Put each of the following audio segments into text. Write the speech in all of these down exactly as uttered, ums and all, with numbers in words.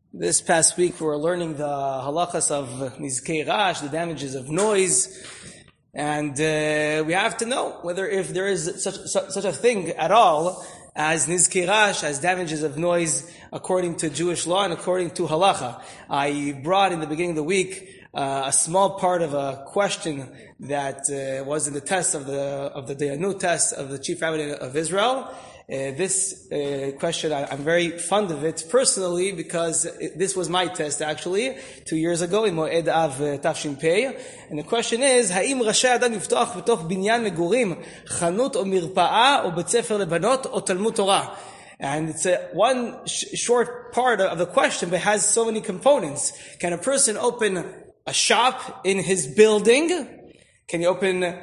This past week we were learning the halachas of nizkei rash, the damages of noise, and uh, we have to know whether if there is such, such such a thing at all as nizkei rash, as damages of noise according to Jewish law and according to halacha. I brought in the beginning of the week uh, a small part of a question that uh, was in the test of the of the Dayanut test of the Chief Rabbi of Israel. Uh, this uh, question, I, I'm very fond of it personally because it, this was my test actually two years ago in Moed Av uh, Tafshin Pei, and the question is: Ha'im Rashay Adam Yiftoch B'toch Binyan Megurim Chanut o Mirpa'a o Bet Sefer Lebanot o Talmud Torah? And it's a one sh- short part of the question, but it has so many components. Can a person open a shop in his building? Can you open uh,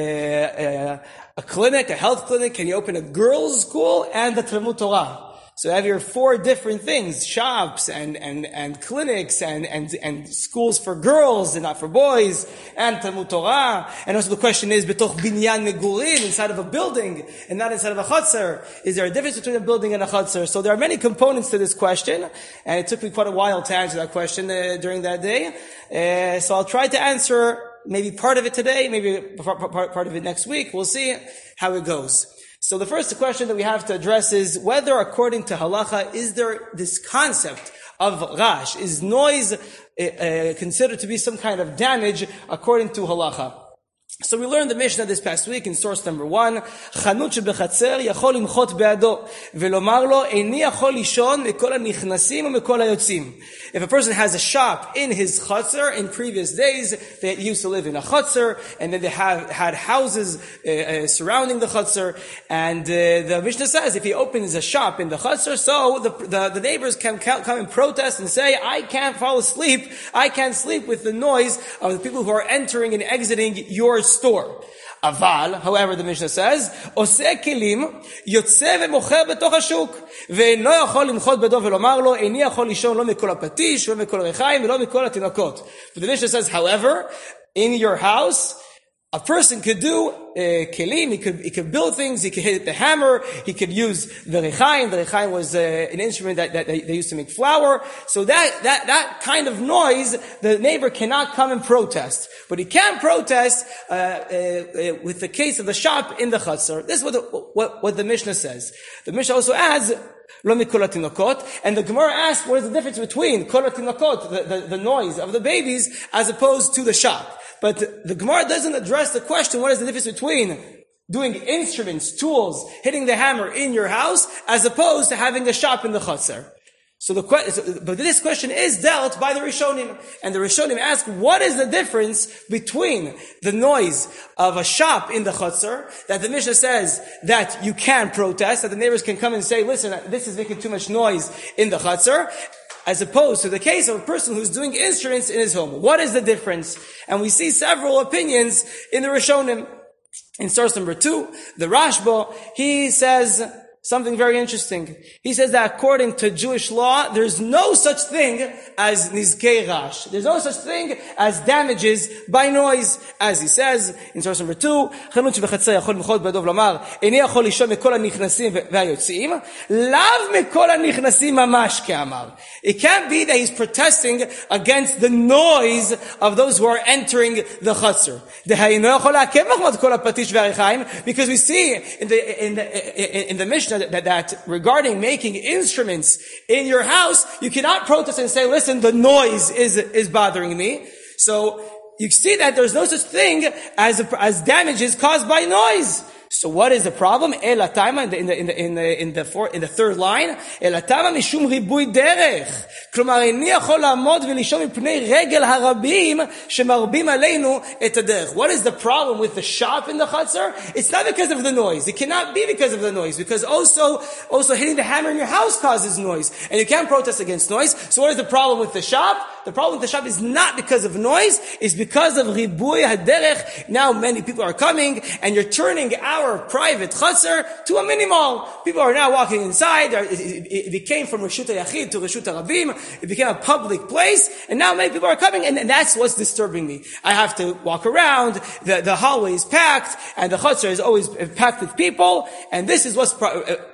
uh, a clinic, a health clinic? Can you open a girls' school and the Talmud Torah? So you have your four different things: shops and and and clinics and and and schools for girls and not for boys, and Talmud Torah. And also the question is betoch binyan megurim, inside of a building and not inside of a chutzner. Is there a difference between a building and a chutzner? So there are many components to this question, and it took me quite a while to answer that question uh, during that day. Uh, so I'll try to answer maybe part of it today, maybe part, part, part of it next week. We'll see how it goes. So the first question that we have to address is whether, according to halacha, is there this concept of rash? Is noise uh, uh, considered to be some kind of damage according to halacha? So we learned the Mishnah this past week in source number one. Chanut shebechatzer yachol limchot be'ado ve'lomar lo eini yachol lishon mikol hanichnasim u'mikol hayotzim. If a person has a shop in his chutzner, in previous days they used to live in a chutzner, and then they have had houses uh, uh, surrounding the chutzner, and uh, the Mishnah says if he opens a shop in the chutzner, so the, the the neighbors can come and protest and say, I can't fall asleep, I can't sleep with the noise of the people who are entering and exiting your store. Aval, however, the Mishnah says, Oseh kelim yotze ve'mocher betoch hashuk ve'no yachol limchot bedo ve'lomar lo eini yachol lishon lo mikol hapatish lo mikol rechaim ve'lo mikol hatinokot. But the Mishnah says, however, in your house, a person could do uh, kelim, he could, he could build things, he could hit the hammer, he could use the rechaim. The rechaim was uh, an instrument that, that they, they used to make flour. So that, that, that kind of noise, the neighbor cannot come and protest. But he can protest uh, uh, uh, with the case of the shop in the chutzner. This is what the, what, what the Mishnah says. The Mishnah also adds, Lo mikol hatinokot, and the Gemara asks what is the difference between kol hatinokot, the, the, the noise of the babies, as opposed to the shop. But the Gemara doesn't address the question, what is the difference between doing instruments, tools, hitting the hammer in your house, as opposed to having a shop in the chutzner. So the question, but this question is dealt by the Rishonim. And the Rishonim ask, what is the difference between the noise of a shop in the chutzner, that the Mishnah says that you can protest, that the neighbors can come and say, listen, this is making too much noise in the chutzner, as opposed to the case of a person who's doing instruments in his home. What is the difference? And we see several opinions in the Rishonim. In source number two, the Rashba, he says something very interesting. He says that according to Jewish law, there's no such thing as nizkei rash. There's no such thing as damages by noise. As he says in source number two, chanut shebechatzer yachol limchot be'ado ve'lomar eini yachol lishon mikol hanichnasim ve'hayotzim lav mikol hanichnasim mamash ke'amar. It can't be that he's protesting against the noise of those who are entering the chutzner. Dehaino yachol la'akev machmat kol hapatish ve'harechaim, because we see in the in the in the Mishnah That, that regarding making instruments in your house, you cannot protest and say, listen, the noise is, is bothering me. So, you see that there's no such thing as, as damages caused by noise. So what is the problem? Elatama in the in the in the in the in the, four, in the third line. Elatama mishum ribui derech. Klomar eini yachol la'amod ve'lishon mipnei regel harabim shemarbim aleinu et haderech. What is the problem with the shop in the chutzner? It's not because of the noise. It cannot be because of the noise, because also also hitting the hammer in your house causes noise, and you can't protest against noise. So what is the problem with the shop? The problem with the shop is not because of noise. It's because of ribui haderech. Now many people are coming, and you're turning our private chutzner to a mini mall. People are now walking inside. It became from Reshut HaYachid to Reshut HaRabim. It became a public place, and now many people are coming, and that's what's disturbing me. I have to walk around. The, the hallway is packed, and the chutzner is always packed with people, and this is what's pro-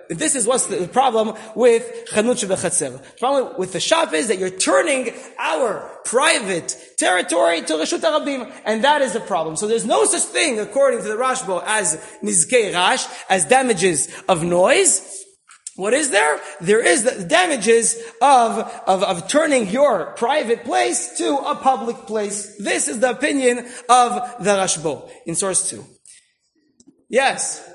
this is what's the problem with chanut shebechatzer. The problem with the shop is that you're turning our private territory to Reshut HaRabim, and that is the problem. So there's no such thing, according to the Rashba, as nizkei rash, as damages of noise. What is there? There is the damages of, of, of turning your private place to a public place. This is the opinion of the Rashba in source two. Yes.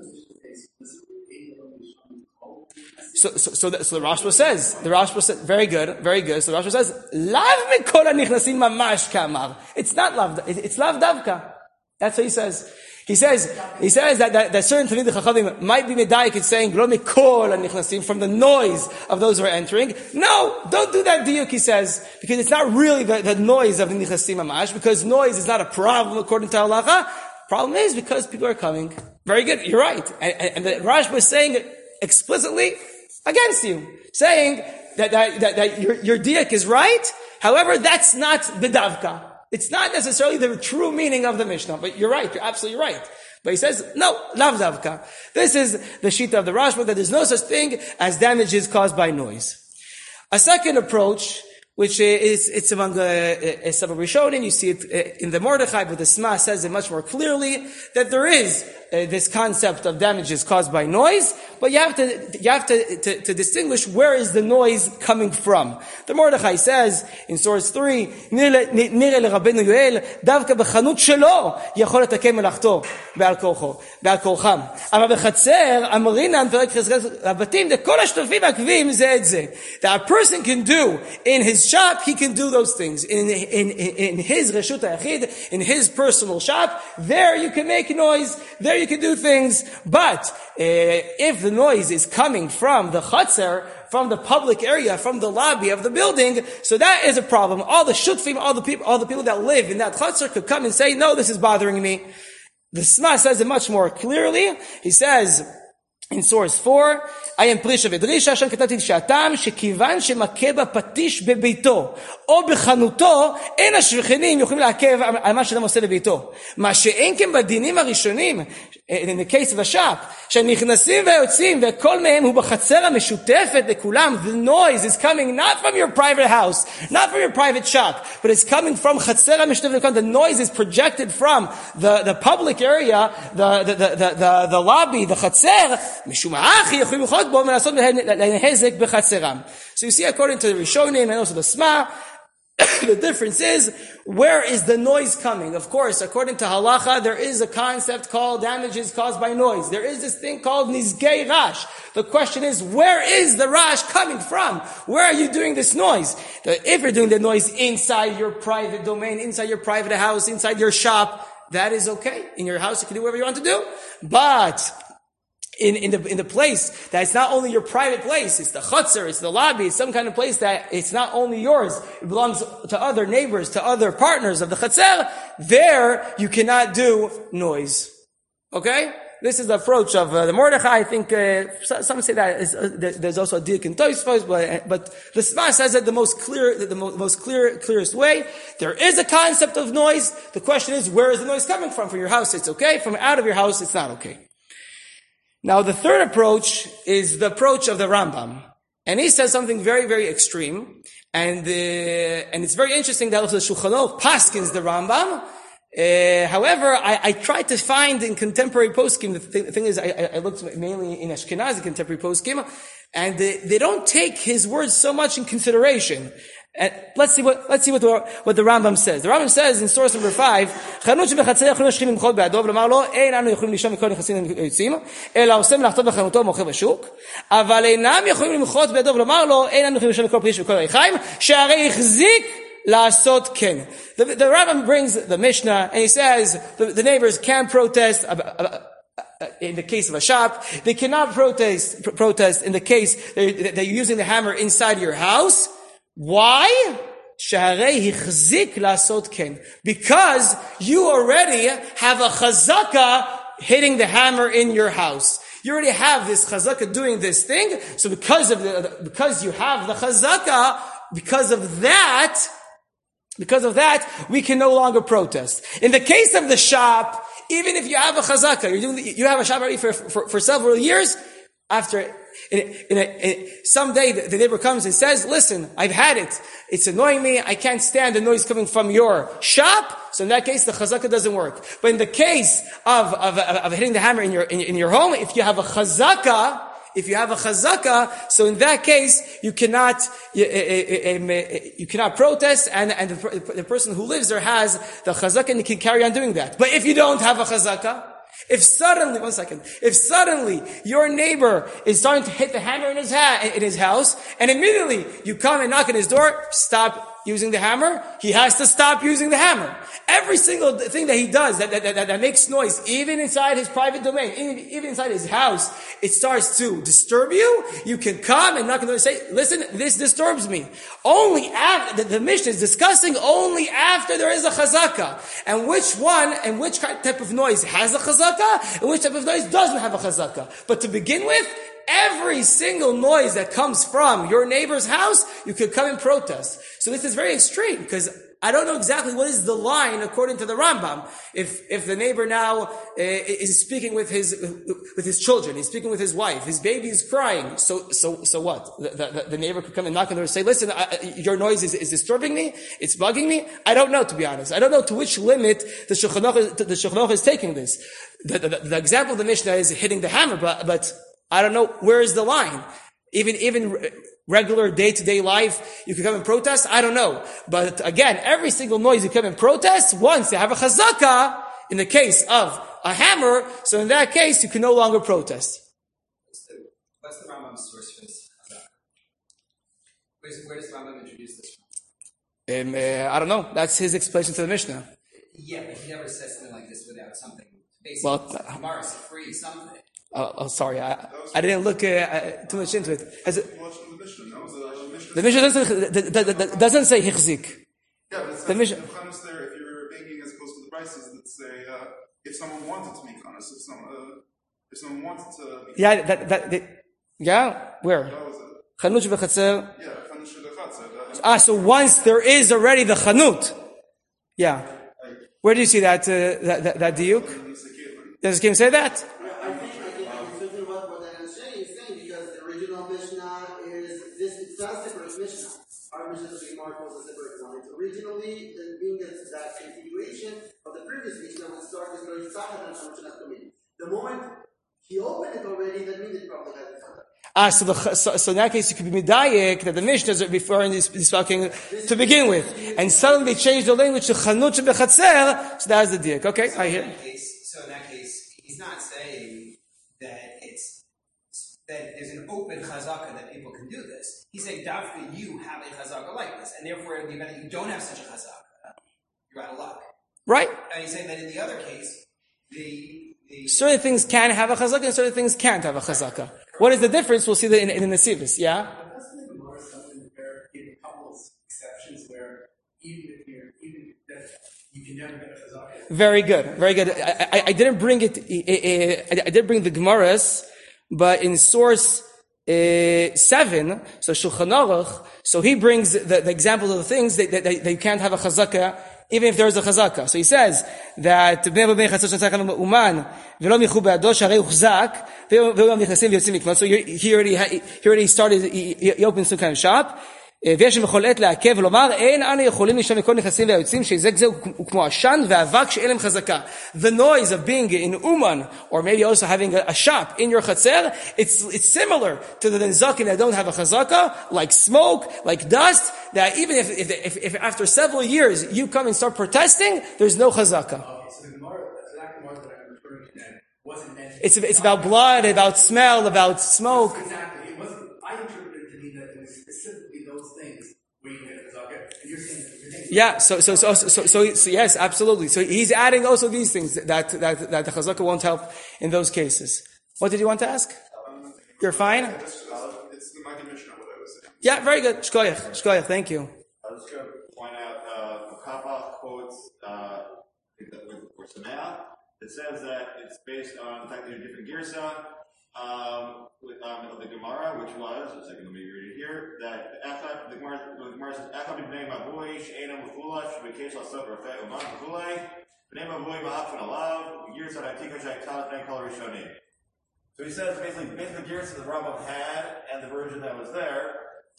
So, so, so the, so the Rashba says, the Rashba says, very good, very good. So the Rashba says, Lav mikol hanichnasim mamash kamar. It's not lav, it's lav davka. That's what he says. He says, he says that, that, that certain Talmidei Chachamim might be medayik in saying, Lo mikol hanichnasim, from the noise of those who are entering. No, don't do that diuk, he says, because it's not really the, the noise of the nichnasim mamash, because noise is not a problem according to halacha. Problem is because people are coming. Very good, you're right. And, and the Rashba is saying it explicitly against you, saying that, that, that, that your, your diak is right. However, that's not bedavka. It's not necessarily the true meaning of the Mishnah, but you're right. You're absolutely right. But he says, no, lav davka. This is the shita of the Rashba, that there's no such thing as damages caused by noise. A second approach, which is, it's among uh, uh, several Rishonim, you see it uh, in the Mordechai, but the Sma says it much more clearly, that there is uh, this concept of damages caused by noise, but you have to, you have to, to, to distinguish where is the noise coming from. The Mordechai says, in source three, Nire leRabbeinu Yoel, davka b'chanut shelo, yachol לתקן מלאכתו, בעל כורחו, בעל כורחם. אבל בחצר, אמרינן, פרק חזקת הבתים, כל השותפים העקבים זה את זה. That a person can do in his shop, he can do those things. In, in, in, in his Reshut HaYachid, in his personal shop, there you can make noise, there you can do things. But, uh, if the noise is coming from the Chatzar, from the public area, from the lobby of the building, so that is a problem. All the shutfim, all the people, all the people that live in that Chatzar could come and say, no, this is bothering me. The Sma says it much more clearly. He says, in source four, I am Prisha Vedrisha, שם כתבתי לשעתם, שכיוון שמכה בפטיש בביתו, או בחנותו, אין השכנים יכולים לעכב על מה שאדם עושה בביתו. מה שאין כן בדינים הראשונים, in the case of a shop, שנכנסים ויוצאים, וכל מהם הוא בחצר המשותפת לכולם, the noise is coming not from your private house, not from your private shop, but it's coming from חצר המשותפת לכולם. The noise is projected from the, the public area, the, the, the, the, the, the lobby, the חצר, משום האחי יכולים ללחוץ בו ולעשות להזק בחצרם. So you see, according to the Rishonim and also the Sma, the difference is, where is the noise coming? Of course, according to halacha, there is a concept called damages caused by noise. There is this thing called nizkei rash. The question is, where is the rash coming from? Where are you doing this noise? If you're doing the noise inside your private domain, inside your private house, inside your shop, that is okay. In your house, you can do whatever you want to do. But In, in the, in the place that it's not only your private place, it's the chutzner, it's the lobby, it's some kind of place that it's not only yours, it belongs to other neighbors, to other partners of the chutzner, there you cannot do noise. Okay? This is the approach of uh, the Mordechai. I think, uh, some say that is, uh, there's also a dik in Tosfos, but, but the Sma says that the most clear, the mo- most clear, clearest way, there is a concept of noise. The question is, where is the noise coming from? From your house, it's okay. From out of your house, it's not okay. Now, the third approach is the approach of the Rambam. And he says something very, very extreme. And, uh, and it's very interesting that also the Shulchan Aruch paskins the Rambam. Uh, however, I, I tried to find in contemporary poskim, the, th- the thing is, I, I looked mainly in Ashkenazi contemporary poskim, and they, they don't take his words so much in consideration. And let's see what, let's see what the, what the Rambam says. The Rambam says in source number five, חנות שבחצר יכולים השכנים למחות בעדו, ולומר לו, אין אנו יכולים לישון מכל נכנסים ויוצאים, אלא עושה מלאכתו בחנותו ומוכר בשוק, אבל אינם יכולים למחות בעדו, ולומר לו, אין אנו יכולים לישון מכל פריש וכל ריחיים, שהרי החזיק לעשות כן. The, the Rambam brings the Mishnah, and he says, the, the neighbors can protest about, in the case of a shop, they cannot protest, pr- protest in the case that they're using the hammer inside your house. Why? Because you already have a chazaka hitting the hammer in your house. You already have this chazaka doing this thing. So because of the, because you have the chazaka, because of that, because of that, we can no longer protest. In the case of the shop, even if you have a chazaka, you're doing, you have a shop already for, for, for several years, After, in a, in a, in, someday the, the neighbor comes and says, listen, I've had it. It's annoying me. I can't stand the noise coming from your shop. So in that case, the chazaka doesn't work. But in the case of, of, of, of hitting the hammer in your, in, in your home, if you have a chazaka, if you have a chazaka, so in that case, you cannot, you, you cannot protest, and, and the, the person who lives there has the chazaka and he can carry on doing that. But if you don't have a chazaka, if suddenly, one second, if suddenly your neighbor is starting to hit the hammer in his ha- in his house, and immediately you come and knock on his door, stop using the hammer, he has to stop using the hammer. Every single thing that he does that, that, that, that makes noise, even inside his private domain, even, even inside his house, it starts to disturb you. You can come and knock on the door and say, listen, this disturbs me. Only after, the, the Mishnah is discussing only after there is a chazaka. And which one, and which type of noise has a chazaka, and which type of noise doesn't have a chazaka. But to begin with, every single noise that comes from your neighbor's house, you could come and protest. So this is very extreme, because I don't know exactly what is the line according to the Rambam. If if the neighbor now uh, is speaking with his with his children, he's speaking with his wife, his baby is crying. So so so what? The, the, the neighbor could come and knock on the door and say, "Listen, I, your noise is, is disturbing me. It's bugging me." I don't know, to be honest. I don't know to which limit the Shulchan Aruch, the Shulchan Aruch is taking this. The, the, the example of the Mishnah is hitting the hammer, but but I don't know where is the line. Even even. Regular day-to-day life, you can come and protest? I don't know. But again, every single noise you come and protest, once you have a chazaka, in the case of a hammer, so in that case, you can no longer protest. What's the, what's the Rambam's source for this chazaka? Where's, where does the Rambam introduce this from? Um, uh, I don't know. That's his explanation to the Mishnah. Yeah, but he never says something like this without something. Basically, well, uh, Gemara is free, something. Oh, oh sorry. I, I didn't look uh, too much into it. Has it The Mishnah doesn't, doesn't say hichzik. Yeah, but it's the Mishnah. there, if you're making as close to the prices that say, uh, if someone wanted to make honest, if someone, uh, if someone wanted to. Yeah, that, that, that yeah, where? Chanut v'chatzer. Yeah, chanut v'chatzer. Ah, so once there is already the chanut. Yeah. Where do you see that, uh, that, that, that diuk? Does Kim say that? I think, I think certainly what, what I'm saying is saying because the original Mishnah is this, it's not a separate Mishnah. Our Mishnah is more was a separate one. It's originally the being that continuation of the previous Mishnah would start with Rosh Hashanah and Shemot. The moment he opened it already, that means it probably has it. Ah, so, the, so, so in that case, you could be medayik that the Mishnah is referring to this talking to begin with, and suddenly they changed the language to chanut v'chatzer. So that's the diak. Okay, so I hear. In that case, so in that case, he's not saying that it's that there's an open chazaka that people can do this. He's saying, Davka, you have a chazaka like this, and therefore, in the event that you don't have such a chazaka, you're out of luck. Right. And he's saying that in the other case, the the certain things can have a chazaka and certain things can't have a chazaka. What is the difference? We'll see that in, in the Nesivis, yeah? But doesn't the Gemara something where give a couple of exceptions where even if you're, even that you can never get a chazaka? Very good, very good. I, I, I didn't bring it, I, I, I did bring the Gemaras, but in source uh, seven, so Shulchan Aruch, so he brings the, the examples of the things that, that, that you can't have a chazaka even if there is a chazaka. So he says that so he already he already started he, he opened some kind of shop. ויש בכל עת לעכב ולומר, אין אנו יכולים להישאר מכל נכסים והיוצאים, שזה הוא כמו עשן ואבק שאין להם חזקה. The noise of being in Uman, or maybe also having a, a shop in your chatzer, it's, it's similar to the nezakim that don't have a chazaka, like smoke, like dust, that even if, if, if, if after several years you come and start protesting, there's no chazaka. Okay, so the Gemara, that's not the Gemara that I'm referring to then, wasn't meant to It's, it's about blood, about smell, about smoke. Exactly. It wasn't, I interpreted it to mean that it was specifically those things where you get a chazaka, and you're saying that you're saying Yeah, so, so, so, so, so, so, yes, absolutely. So he's adding also these things that, that, that the chazaka won't help in those cases. What did you want to ask? You're fine? It's the Magid Mishnah, what I was saying. Yeah, very good. Shkoyach, Shkoyach, thank you. I was just going to point out, uh, Kappa quotes, uh, I think that was for Samea. It says that it's based on the fact that you're different girsa, um, with, um, of the Gemara, which was, a second, let me read it here, that Echad, the Gemara, the Gemara says, Echad b'nei mavui, she'enam l'fula, sh'b'kesh l'sot rafei uman l'fulei, b'nei mavui b'hafan alav, girsa ha'tika sh'ha'iktal b'nei kol rishonim. So he says basically, basically the Gersa the Rambam had and the version that was there.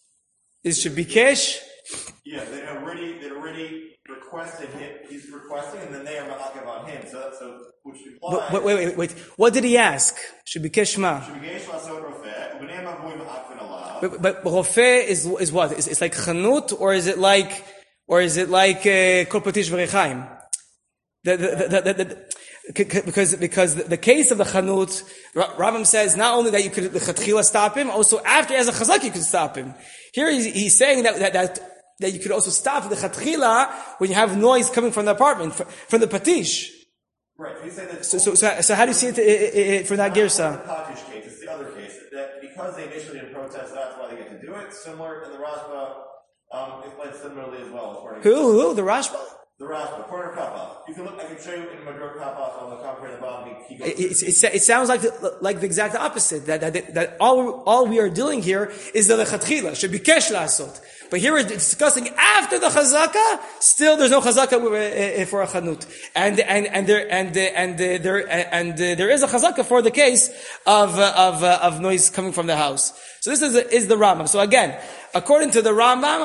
Is Shabikesh? Yeah, they had already they already requested him. He's requesting, and then they are ma'akev on him. So, so which implies. Wait, wait, wait, wait. What did he ask? Shabikesh ma. Shabikesh lasod rofeh, u'bnei ma'avoy ma'akvin alav. But, but rofeh is is what? Is it's like chanut, or is it like, or is it like kol patish v'rechaim? The the the the. the Because because the case of the chanut, Rambam says not only that you could lechatchila stop him, also after he has a chazak you could stop him. Here he's, he's saying that, that that that you could also stop the chatchila when you have noise coming from the apartment from the patish. Right. So, you say that so, so so so how do you see it, it, it for that girsa? The patish case, it's the other case that because they initially didn't protest, that's why they get to do it. Similar in the Rashba, um, explained similarly as well. Who who the Rashba? The Rashba, Porter Kappa. You can look. I can show you in Madror Kappa on the commentary at the bottom. He goes. It, it, it sounds like the, like the exact opposite. That that, that all all we are doing here is the lechatchila should be kesh lasot. But here we're discussing after the chazaka. Still, there's no chazaka for a chanut, and and and there and and there and there is a chazaka for the case of of of noise coming from the house. So this is is the Rambam. So again, according to the Rambam.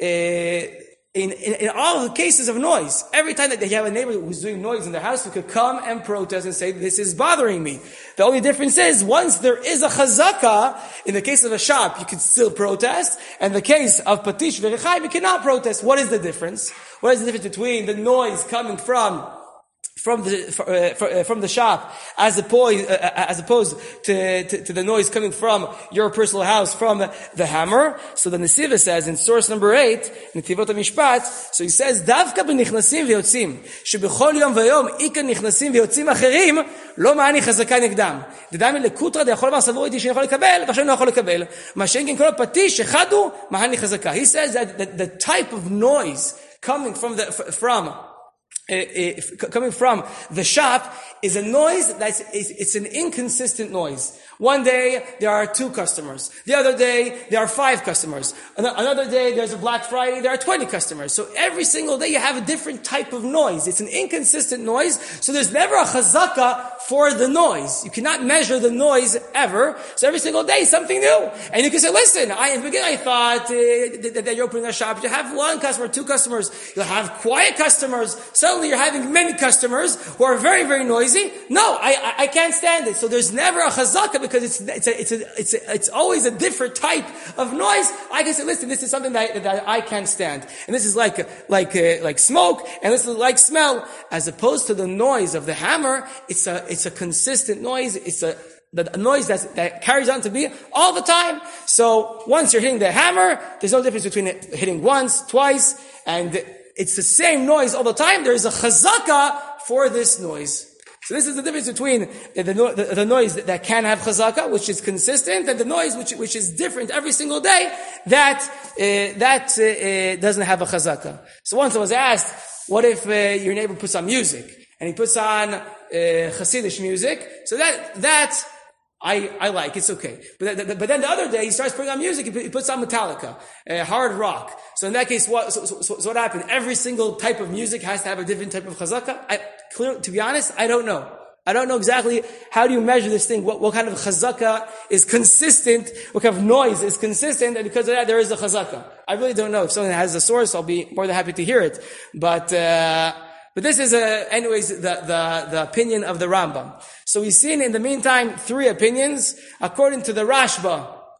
Uh, In, in, in all of the cases of noise, every time that you have a neighbor who's doing noise in the house, you could come and protest and say, this is bothering me. The only difference is, once there is a chazaka, in the case of a shop, you can still protest, and the case of patish v'rechayim, you cannot protest. What is the difference? What is the difference between the noise coming from from the uh, from the shop, as opposed uh, as opposed to, to to the noise coming from your personal house, from the hammer? So the Nesiva says in source number eight, Netivot HaMishpat, so he says, Davka b'nichnasim v'yotzim, shebechol yom v'yom ika nichnasim v'yotzim acherim, lo ma'ani chazaka negdam. Dedami lekutra deyachol mar savur iti sheyachol lekabel, v'achshem no yachol lekabel. Ma she'enkin kol patish echadu ma'ani chazaka. He says that the, the type of noise coming from the from Uh, uh, coming from the shop is a noise that's it's, it's an inconsistent noise. One day there are two customers. The other day there are five customers. Another day there's a Black Friday, there are twenty customers. So every single day you have a different type of noise. It's an inconsistent noise. So there's never a chazaka for the noise. You cannot measure the noise ever. So every single day something new. And you can say, listen, I, in the beginning I thought uh, that, that you're opening a shop. You have one customer, two customers. You'll have quiet customers. Suddenly you're having many customers who are very, very noisy. No, I, I, I can't stand it. So there's never a chazaka because it's, it's a, it's a, it's a, it's always a different type of noise. I can say, listen, this is something that, that I can't stand. And this is like, like, uh, like smoke, and this is like smell. As opposed to the noise of the hammer, it's a, it's a consistent noise. It's a, the noise that's, that carries on to be all the time. So once you're hitting the hammer, there's no difference between it hitting once, twice, and it's the same noise all the time. There is a chazaka for this noise. So this is the difference between the, the, the noise that can have chazaka, which is consistent, and the noise which, which is different every single day, that, uh, that, uh, uh, doesn't have a chazaka. So once I was asked, what if, uh, your neighbor puts on music? And he puts on, uh, Hasidic music. So that, that, I, I like, it's okay. But, th- but then the other day, he starts putting on music, he puts on Metallica, uh, hard rock. So in that case, what, so, so, so what happened? Every single type of music has to have a different type of chazaka? I, clear, to be honest, I don't know. I don't know exactly how do you measure this thing, what, what kind of chazaka is consistent, what kind of noise is consistent, and because of that, there is a chazaka. I really don't know. If someone has a source, I'll be more than happy to hear it. But, uh, But this is, uh, anyways, the, the, the opinion of the Rambam. So we've seen in the meantime three opinions. According to the Rashba,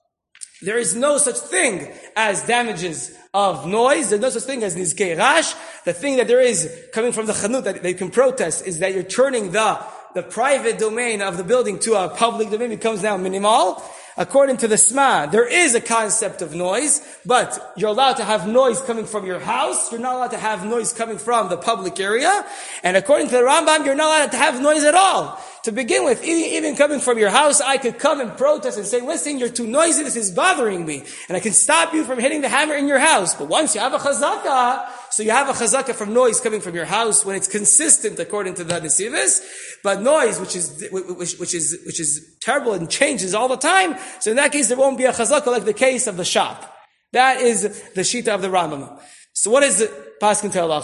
there is no such thing as damages of noise. There's no such thing as nizkei rash. The thing that there is coming from the chanut that they can protest is that you're turning the, the private domain of the building to a public domain. It becomes now minimal. According to the S M A, there is a concept of noise, but you're allowed to have noise coming from your house. You're not allowed to have noise coming from the public area. And according to the Rambam, you're not allowed to have noise at all. To begin with, even coming from your house, I could come and protest and say, listen, you're too noisy, this is bothering me. And I can stop you from hitting the hammer in your house. But once you have a chazaka, so you have a chazaka from noise coming from your house when it's consistent according to the Nesivos. But noise, which is, which, which is, which is terrible and changes all the time, so in that case there won't be a chazaka like the case of the shop. That is the shita of the Rambam. So what is the Paskin Halacha?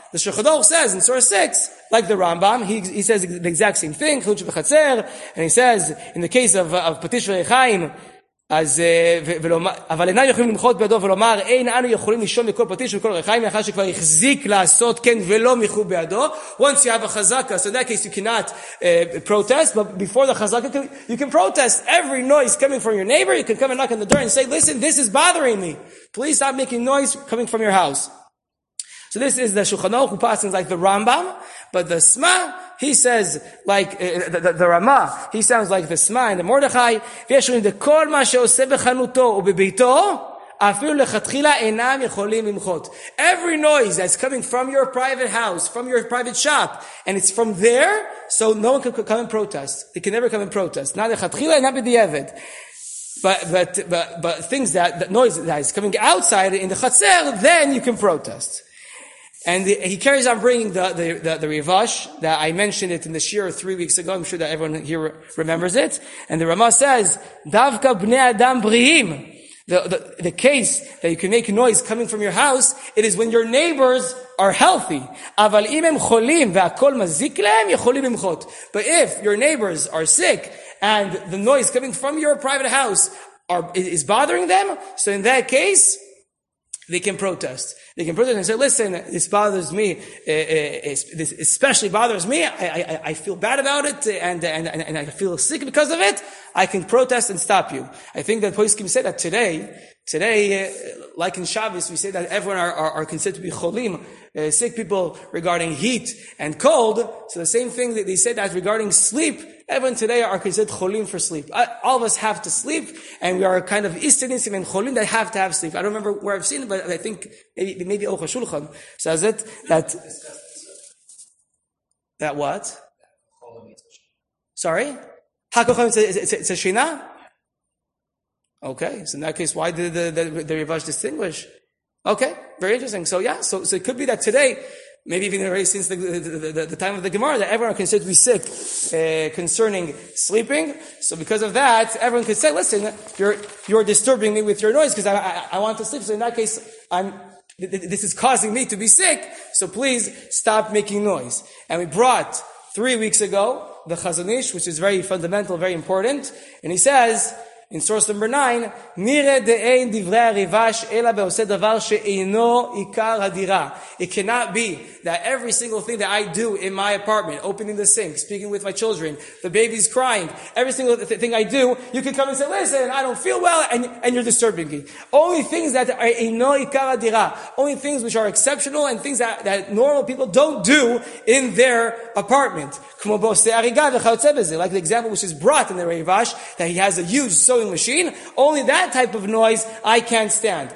The Shulchan Aruch says in Surah six, like the Rambam, he, he says the exact same thing, and he says, in the case of, of Patish V'Rechaim, אז, אבל אינם יכולים למחות בידו ולומר, אין אנו יכולים לישון מכל פטיש וכל רחיים, לאחר שכבר החזיק לעשות כן ולא מיחו בידו. Once you have a chazaka, so in that case you cannot uh, protest, but before the chazaka, you can protest. Every noise coming from your neighbor, you can come and knock on the door and say, listen, this is bothering me. Please stop making noise coming from your house. So this is the Shulchan Aruch who passes like the Rambam, but the Sma, he says like uh, the, the, the Ramah, he sounds like the Sma and the Mordechai. ויש אומרים, כל מה שעושה בחנותו ובביתו, אפילו לכתחילה אינם יכולים למחות. Every noise that's coming from your private house, from your private shop, and it's from there, so no one can come and protest. They can never come and protest. Not לכתחילה, not b'diavad. But, but, but, but things that, that noise that is coming outside in the Chatzer, then you can protest. And the, he carries on bringing the, the, the, the Rivash, that I mentioned it in the Shir three weeks ago. I'm sure that everyone here remembers it. And the Ramah says, Davka bnei adam brihim. The, the, the case that you can make noise coming from your house, it is when your neighbors are healthy. Aval im em cholim ve'akol mazik lehem yecholim limchot. But if your neighbors are sick, and the noise coming from your private house are, is bothering them, so in that case, they can protest. They can protest and say, listen, this bothers me, uh, uh, this especially bothers me, I, I, I feel bad about it, and, and, and I feel sick because of it, I can protest and stop you. I think that Poskim said that today, today, uh, like in Shabbos, we say that everyone are, are, are considered to be cholim, uh, sick people regarding heat and cold, so the same thing that they said that regarding sleep, everyone today are considered cholim for sleep. All of us have to sleep, and we are kind of istinisim and cholim that have to have sleep. I don't remember where I've seen it, but I think maybe maybe Aruch HaShulchan says it, that, that what? Sorry? HaKocham, it's a, it's a, it's a shina? Okay, so in that case, why did the, the, the Rivash distinguish? Okay, very interesting. So yeah, so, so it could be that today, maybe even already since the, the, the, the time of the Gemara, that everyone considered to be sick uh, concerning sleeping. So because of that, everyone could say, listen, you're you're disturbing me with your noise because I, I I want to sleep. So in that case, I'm this is causing me to be sick. So please stop making noise. And we brought three weeks ago the Chazon Ish, which is very fundamental, very important. And he says in source number nine, Nire de'ein divrei harivash ela be'oseh davar she'eino ikar hadira. It cannot be that every single thing that I do in my apartment, opening the sink, speaking with my children, the baby's crying, every single th- thing I do, you can come and say, listen, I don't feel well, and, and you're disturbing me. Only things that are eino ikar hadira, only things which are exceptional and things that, that normal people don't do in their apartment. Like the example which is brought in the Rivash, that he has a huge sewing machine, only that type of noise I can't stand.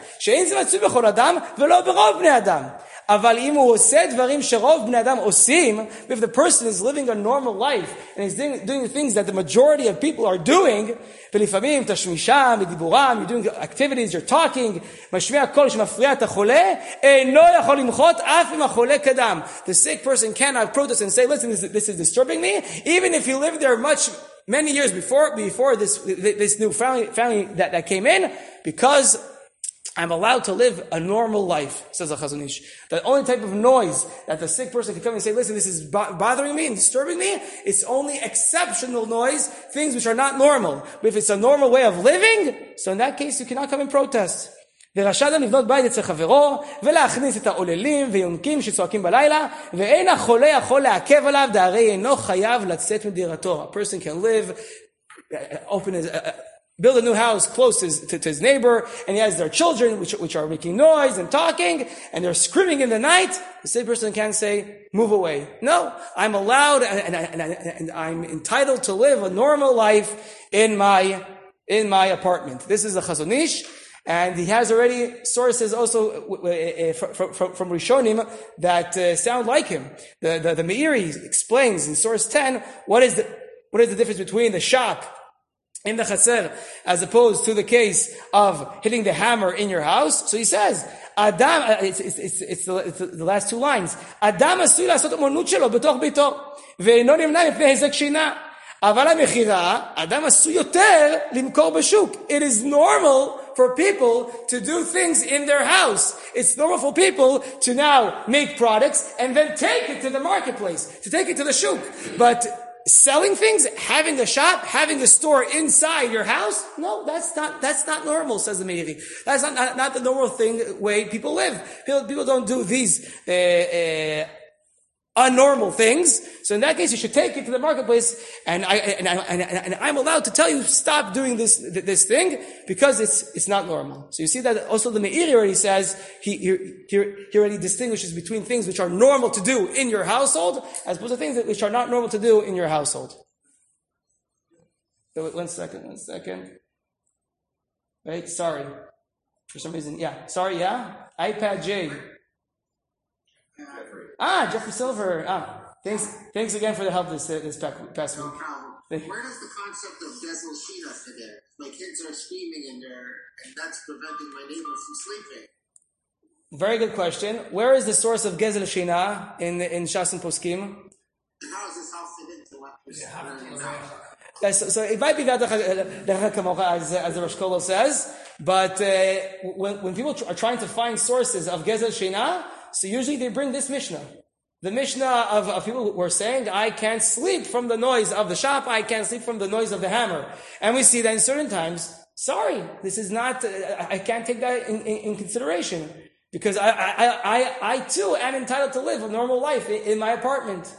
אבל אם הוא עושה דברים שרוב בני אדם עושים, if the person is living a normal life, and is doing, doing things that the majority of people are doing, ולפעמים תשמישם, בדיבורם, you're doing activities, you're talking, משמיע קול שמפריע את החולה, אינו יכול למחות אף אם החולה קדם. The sick person cannot protest and say, listen, this, this is disturbing me, even if you lived there much, many years before, before this, this new family, family that, that came in, because I'm allowed to live a normal life, says the Chazon Ish. The only type of noise that the sick person can come and say, listen, this is bo- bothering me and disturbing me, it's only exceptional noise, things which are not normal. But if it's a normal way of living, so in that case you cannot come and protest. ורשד לבנות בית אצל חברו, ולהכניס את העוללים ויונקים שצועקים בלילה, ואין החולה יכול לעכב עליו, דהרי אינו חייב לצאת מדירתו. A person can live, open his... Uh, build a new house close to his, to, to his neighbor, and he has their children, which, which are making noise and talking, and they're screaming in the night. The sick person can't say, move away. No, I'm allowed, and, and, and, and I'm entitled to live a normal life in my, in my apartment. This is the Chazon Ish, and he has already sources also from, from, from Rishonim that uh, sound like him. The, the, the Meiri explains in source ten, what is the, what is the difference between the shop in the Chaser, as opposed to the case of hitting the hammer in your house. So he says, Adam, it's, it's, it's, it's, the, it's the last two lines, Adam asui לעשות אמנות שלו בתוך ביתו, ואינו נמנע מפני היזק שינה. אבל המכירה, אדם עשוי יותר למכור בשוק. It is normal for people to do things in their house. It's normal for people to now make products and then take it to the marketplace, to take it to the shuk. But selling things, having a shop, having a store inside your house, no, that's not, that's not normal, says the Meiri. That's not, not, not the normal thing, way people live. People, people don't do these, uh, uh, unnormal things. So in that case, you should take it to the marketplace, and I, and I, and, and I'm allowed to tell you, stop doing this, this thing, because it's, it's not normal. So you see that also the Meiri already says, he, he, he already distinguishes between things which are normal to do in your household, as opposed to things that which are not normal to do in your household. So wait, one second, one second. Right, sorry. For some reason, yeah. Sorry, yeah? iPad J. Ah, Jeffrey Silver. Ah, thanks, thanks again for the help this uh, this past week. No problem. Where does the concept of Gezel Shina fit in? My kids are screaming in there, and that's preventing my neighbor from sleeping. Very good question. Where is the source of Gezel Shina in in Shas and Poskim? How does this all fit into what we're saying? Yes, so, so it might be that as as the Rosh Kolo says, but uh, when when people are trying to find sources of Gezel Shina, so usually they bring this Mishnah. The Mishnah of, of people who were saying, I can't sleep from the noise of the shop, I can't sleep from the noise of the hammer. And we see that in certain times, sorry, this is not, uh, I can't take that in, in, in consideration. Because I, I, I, I too am entitled to live a normal life in, in my apartment.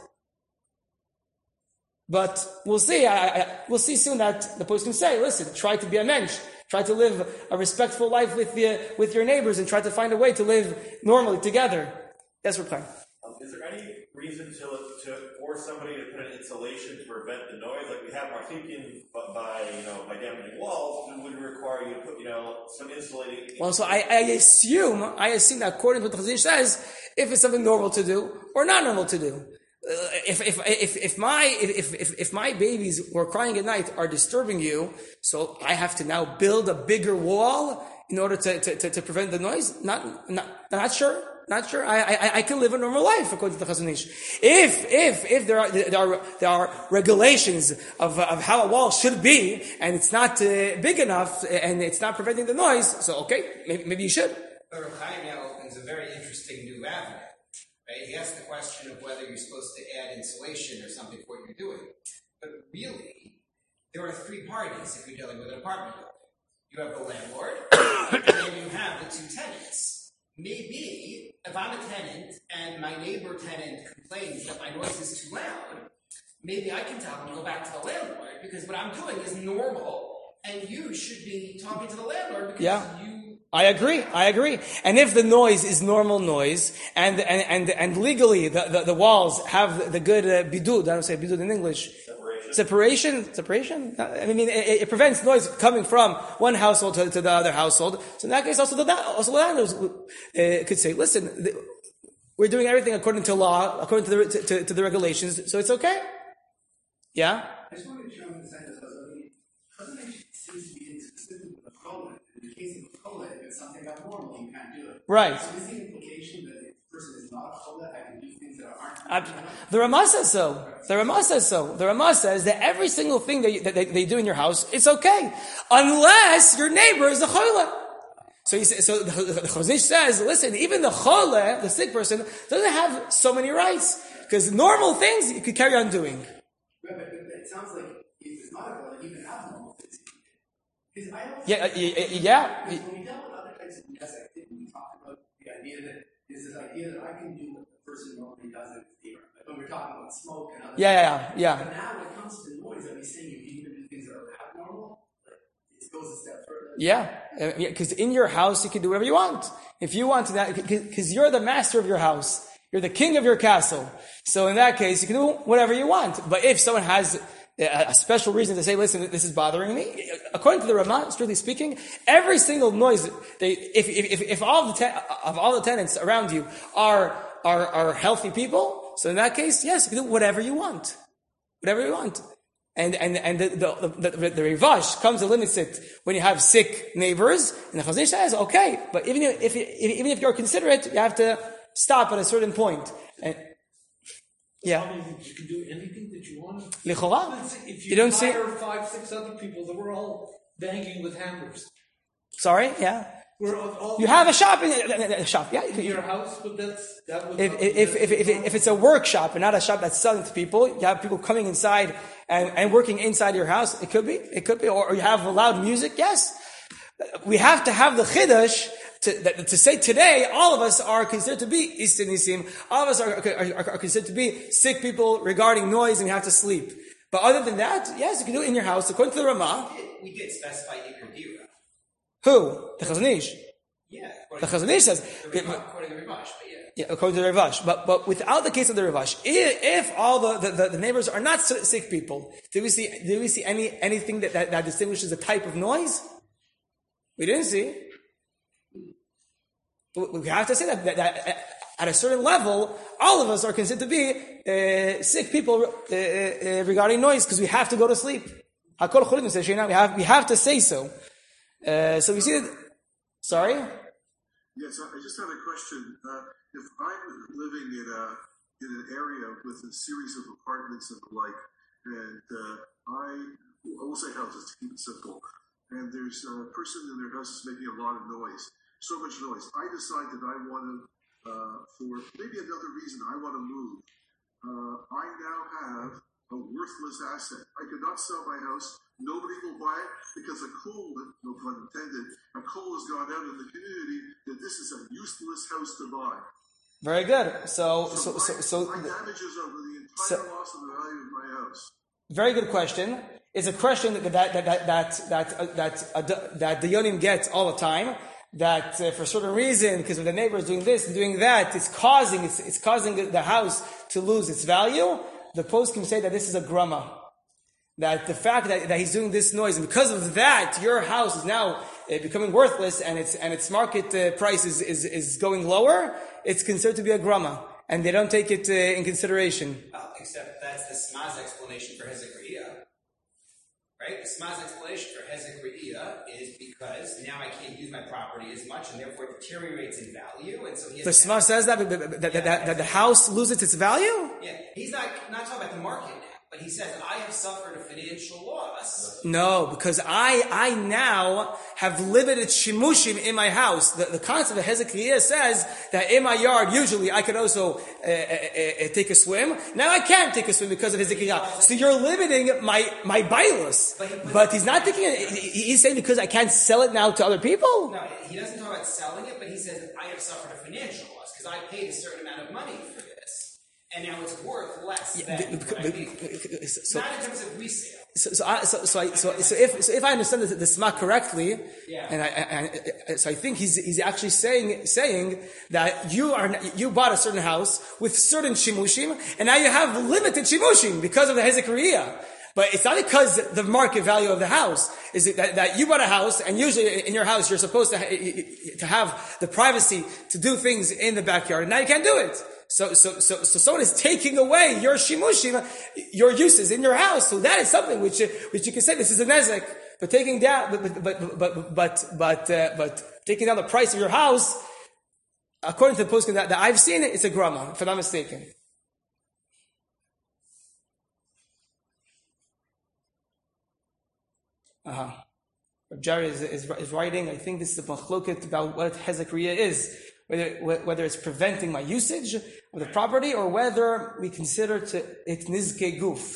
But we'll see, I, I, we'll see soon that the post can say, listen, try to be a mensch. Try to live a respectful life with the, with your neighbors, and try to find a way to live normally together. Yes, Reb Chaim. Um, is there any reason to to force somebody to put an insulation to prevent the noise? Like we have marfikin, but by you know by damaging walls, it would require you to put you know some insulating. Well, so I, I assume I assume that according to what the Chazon Ish says, if it's something normal to do or not normal to do. Uh, if, if, if, if my, if, if, if my babies who are crying at night are disturbing you, so I have to now build a bigger wall in order to, to, to, to prevent the noise? Not, not, not sure. Not sure. I, I, I can live a normal life according to the Chazon Ish. If, if, if there are, there are, there are regulations of, of how a wall should be, and it's not uh, big enough, and it's not preventing the noise, so okay, maybe, maybe you should. But Reb Chaim now opens a very interesting new avenue. Right? He asks the question of whether you're supposed to add insulation or something to what you're doing. But really, there are three parties if you're dealing with an apartment building. You have the landlord, and then you have the two tenants. Maybe, if I'm a tenant, and my neighbor tenant complains that my noise is too loud, maybe I can tell him to go back to the landlord, because what I'm doing is normal, and you should be talking to the landlord because yeah. you... I agree. I agree. And if the noise is normal noise, and and and, and legally the, the, the walls have the good uh, bidud, I don't say bidud in English. Separation. Separation. Separation. I mean, it, it prevents noise coming from one household to, to the other household. So in that case, also the also the landlords uh, could say, "Listen, the, we're doing everything according to law, according to the to, to, to the regulations, so it's okay." Yeah. I just want to show the side of the Chazon Ish seems to be inconsistent with the Chola. In the case of the Chola, if it's something abnormal, you can't do it. Right. So is the implication that if the person is not a Chola, I can do things that aren't? Uh, the Ramah says so. The Ramah says so. The Ramah says that every single thing that, you, that they, they do in your house, it's okay, unless your neighbor is a Chola. So he says, so the, the, the Chazon Ish says, listen, even the Chola, the sick person, doesn't have so many rights, because normal things you could carry on doing. But, but, but it sounds like if it's not a Chola, you can have normal things. Because I also Yeah, uh, yeah. When we dealt with other types of yes activity, we talked about the idea that is this idea that I can do what the person normally does in the theater. Like when we're talking about smoke and other Yeah, yeah, yeah. But now when it comes to noise, are we saying you can even do things that are abnormal? Like it goes a step further. Yeah, because in your house you can do whatever you want. If you want to, because you're the master of your house. You're the king of your castle. So in that case, you can do whatever you want. But if someone has a special reason to say, listen, this is bothering me, according to the Ramah, strictly speaking, every single noise, they, if, if, if all the ten, of all the tenants around you are, are, are healthy people, so in that case, yes, you can do whatever you want. Whatever you want. And, and, and the, the, the, the, the Rivash comes and limits it when you have sick neighbors, and the Chazon Ish says, okay, but even if, if, even if you're considerate, you have to stop at a certain point. And, yeah. You can do anything that you want. Lichora. If you, You don't see- hire five, six other people that were all banging with hammers. Sorry, yeah. We're all, all You have a shop in a shop, yeah. You, in you, your house, but that's that would if, not- if, if, if, if it's a workshop and not a shop that's selling to people, you have people coming inside and, and working inside your house. It could be, it could be, or, or you have loud music. Yes, we have to have the chiddush to, that, to say today. All of us are considered to be Istin Nisim. All of us are, are, are considered to be sick people regarding noise, and you have to sleep. But other than that, yes, you can do it in your house according to the Ramah. We did, we did specify Iker Dira. Who? The Chazon Ish. Yeah. The Chazon Ish says. According to Rivash, but yeah. Yeah, according to the Rivash. But, but without the case of the Rivash, if, if all the, the, the neighbors are not sick people, do we see, do we see any, anything that, that, that distinguishes the type of noise? We didn't see. We have to say that, that, that at a certain level, all of us are considered to be uh, sick people uh, uh, regarding noise, because we have to go to sleep. We have, we have to say so. Uh, so we see that, sorry? Yes, I just have a question. Uh, if I'm living in a in an area with a series of apartments and the like, and uh, I, I will say houses to keep it simple, and there's a person in their house is making a lot of noise, so much noise. I decide that I want to, uh, for maybe another reason, I want to move. Uh, I now have a worthless asset. I could not sell my house. Nobody will buy it because a coal, no pun intended, a coal has gone out in the community that this is a useless house to buy. Very good. So, so, so, my, so, my damages are the entire so, loss of the value of my house. Very good question. It's a question that that that that that that, uh, that, uh, that the Yonim gets all the time. That uh, for a certain reason, because of the neighbors doing this and doing that, it's causing it's, it's causing the house to lose its value. The post can say that this is a grama. That the fact that, that he's doing this noise, and because of that, your house is now uh, becoming worthless, and its and its market uh, price is, is is going lower. It's considered to be a grama, and they don't take it uh, in consideration. Well, except that's the Smaz explanation for Hezek Re'iyah. Right? The Smaz explanation for Hezek Re'iyah is because now I can't use my property as much, and therefore it deteriorates in value, and so he has The Smaz says that that, that, that, that that the house loses its value. Yeah, he's not not talking about the market now. But he says, I have suffered a financial loss. No, because I I now have limited shimushim in my house. The, the concept of Hezekiah says that in my yard, usually I could also uh, uh, uh, take a swim. Now I can't take a swim because of Hezekiah. So you're limiting my my bailus. But, but he's not thinking, he's saying because I can't sell it now to other people? No, he doesn't talk about selling it, but he says, I have suffered a financial loss because I paid a certain amount of money for this. And now it's worth less than Yeah, what I paid. so, Not in terms of resale. So, so, I, so, so, I, so, so if so if I understand the, the Sma correctly, Yeah. and I, I, I so I think he's he's actually saying saying that you are you bought a certain house with certain shimushim, and now you have limited shimushim because of the Hezek Re'iyah. But it's not because the market value of the house is it that, that you bought a house, and usually in your house you're supposed to ha- to have the privacy to do things in the backyard, and now you can't do it. So, so, so, so someone is taking away your shimushim, your uses in your house. So that is something which, which you can say this is a nezek. But taking down, but, but, but, but, but, uh, but taking down the price of your house, according to the posting that, that I've seen, it's a grama, if I'm not mistaken. Uh huh. Jerry is, is, is writing. I think this is a machloket about what Hezek Re'iyah is. Whether, whether it's preventing my usage of the property or whether we consider to, it nizke guf.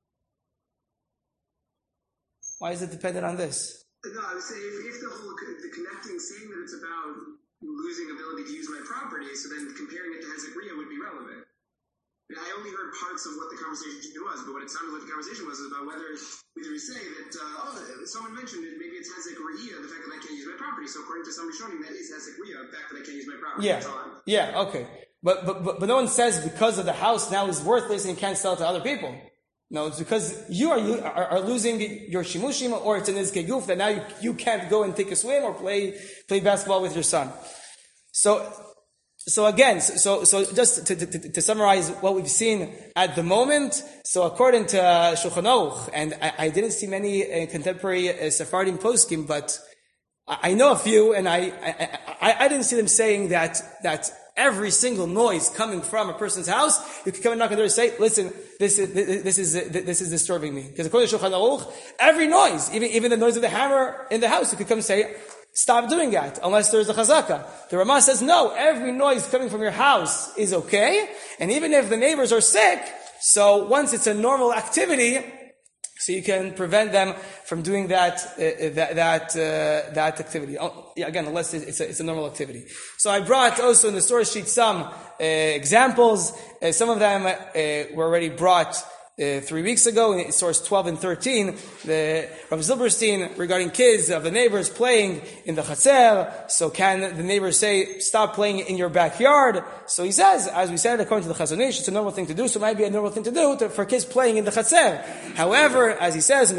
Why is it dependent on this? No, I was saying if, if the whole the connecting saying that it's about losing ability to use my property, so then comparing it to Hezek Re'iyah would be relevant. I, mean, I only heard parts of what the conversation was, but what it sounded like the conversation was is about whether whether we say that uh, oh, someone mentioned it, maybe it's Hezek Re'iyah, the fact that I can't use my property. So according to some Rishonim, that is Hezek Re'iyah, the fact that I can't use my property. Yeah, yeah, okay. But, but but but no one says because of the house now is worthless and you can't sell it to other people. No, it's because you are are, are losing your shimushim, or it's an izke guf that now you, you can't go and take a swim or play play basketball with your son. So so again, so so just to, to, to summarize what we've seen at the moment. So according to uh, Shulchan Aruch, and I, I didn't see many uh, contemporary uh, Sephardim poskim, but I, I know a few, and I, I I I didn't see them saying that that. Every single noise coming from a person's house, you can come and knock on the door and say, listen, this is, this is, this is disturbing me. Because according to Shulchan Aruch, every noise, even, even the noise of the hammer in the house, you could come and say, stop doing that unless there's a chazaka. The Ramah says, no, every noise coming from your house is okay, and even if the neighbors are sick, so once it's a normal activity, so you can prevent them from doing that uh, that that uh, that activity. Oh, yeah, again, unless it's a, it's a normal activity. So I brought also in the source sheet some uh, examples. Uh, some of them uh, were already brought Uh, three weeks ago in source twelve and thirteen, the Rav Zilberstein regarding kids of the neighbors playing in the chatzer. So can the neighbors say, stop playing in your backyard? So he says, as we said, according to the Chazon Ish, it's a normal thing to do, so it might be a normal thing to do to, for kids playing in the chatzer. However, as he says,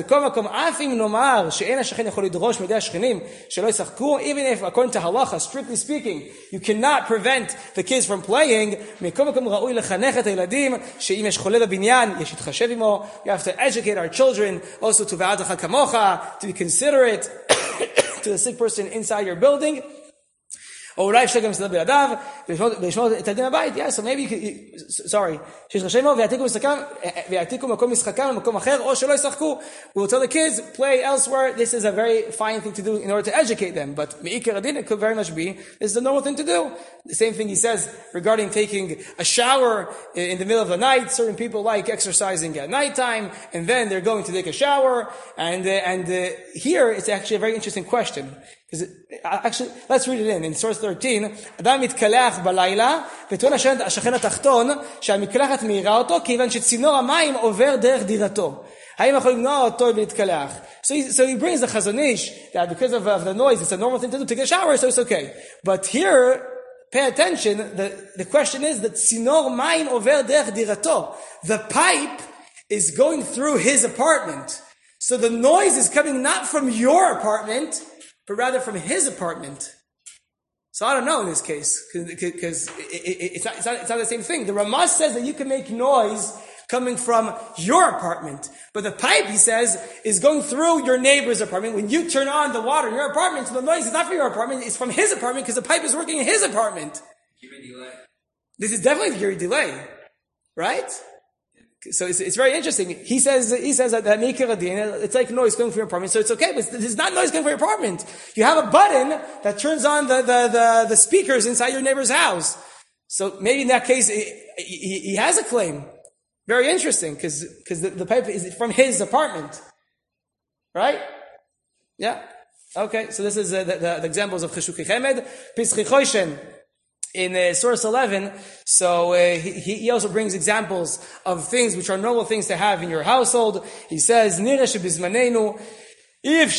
even if, according to halacha, strictly speaking, you cannot prevent the kids from playing, we have to educate our children also to va'atacha kamocha, to be considerate to the sick person inside your building. Or yeah, so maybe you could, sorry, we'll tell the kids, play elsewhere. This is a very fine thing to do in order to educate them. But it could very much be, this is the normal thing to do. The same thing he says regarding taking a shower in the middle of the night. Certain people like exercising at nighttime, and then they're going to take a shower. And, uh, and uh, here it's actually a very interesting question. Because actually, let's read it in. In source thirteen, אדם מתקלח בלילה, וטוען השכן התחתון, שהמקלחת מאירה אותו, כיוון שצינור המים עובר דרך דירתו. האם יכול למנוע אותו להתקלח? So he, so he brings the Chazon Ish, that because of, of the noise, it's a normal thing to do, to get a shower, so it's okay. But here, pay attention, the, the question is that צינור מים עובר דרך דירתו. The pipe is going through his apartment. So the noise is coming not from your apartment, but rather from his apartment. So I don't know in this case, because it, it, it's, it's, it's not the same thing. The Ramah says that you can make noise coming from your apartment, but the pipe, he says, is going through your neighbor's apartment. When you turn on the water in your apartment, so the noise is not from your apartment, it's from his apartment, because the pipe is working in his apartment. Delay. This is definitely the delay, right? So it's, it's very interesting. He says, he says that, that it's like noise coming from your apartment, so it's okay, but it's not noise coming from your apartment. You have a button that turns on the, the, the, the speakers inside your neighbor's house. So maybe in that case, he, he, he has a claim. Very interesting, because, because the, the pipe is from his apartment. Right? Yeah. Okay, so this is uh, the, the, the examples of Cheshuki Chemed. Pischi Choshen. In uh, source eleven, so uh, he, he also brings examples of things which are normal things to have in your household. He says, "Nira shebizmanenu, if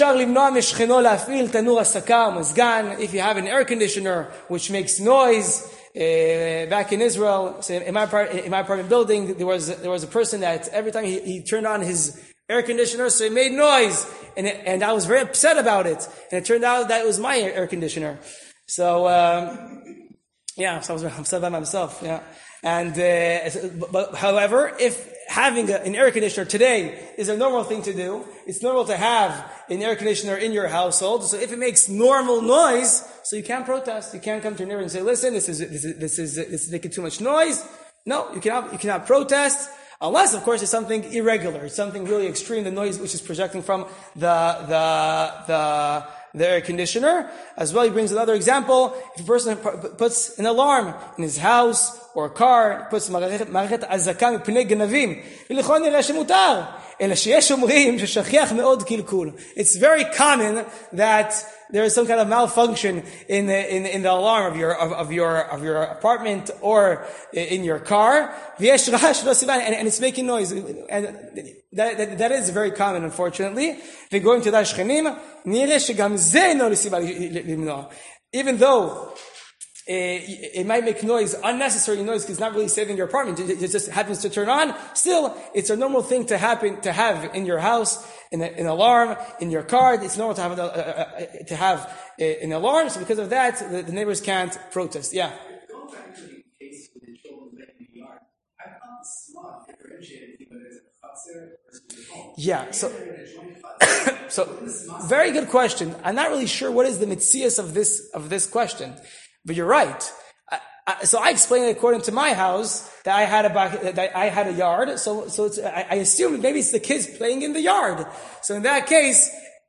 you have an air conditioner which makes noise." Uh, back in Israel, so in my part, in my apartment building, there was there was a person that every time he, he turned on his air conditioner, so it made noise, and it, and I was very upset about it. And it turned out that it was my air conditioner. So. Um, Yeah, so I was upset by myself, yeah. And, uh, but, however, if having a, an air conditioner today is a normal thing to do, it's normal to have an air conditioner in your household, so if it makes normal noise, so you can't protest, you can't come to your neighbor and say, listen, this is, this is, this is, this is making too much noise. No, you cannot, you cannot protest, unless, of course, it's something irregular, it's something really extreme, the noise which is projecting from the, the, the, the air conditioner. As well, he brings another example. If a person puts an alarm in his house or a car, puts מערכת אזעקה מפני גנבים, ולכאורה נראה שמותר, אלא שיש אומרים ששכיח מאוד קלקול. It's very common that there is some kind of malfunction in the, in, in the alarm of your, of, of your, of your apartment or in your car. ויש רעש לא סיבה, and, and it's making noise. And that, that, that is very common, unfortunately. וגורם תדע שכנים, נראה שגם זה אינו לסיבה למנוע. Even though Uh, it might make noise, unnecessary noise, because it's not really saving your apartment. It, it just happens to turn on. Still, it's a normal thing to happen, to have in your house, in a, an alarm, in your car. It's normal to have, a, uh, to have uh, an alarm. So because of that, the, the neighbors can't protest. Yeah. Going back to the case with the children living in the yard, I found this smart differentiated between whether it's a chutzner versus a home. Yeah. So, so very good question. I'm not really sure what is the mitzias of this, of this question. But you're right. I, I, so I explained it according to my house that I had a back, that I had a yard. So so it's, I, I assume maybe it's the kids playing in the yard. So in that case,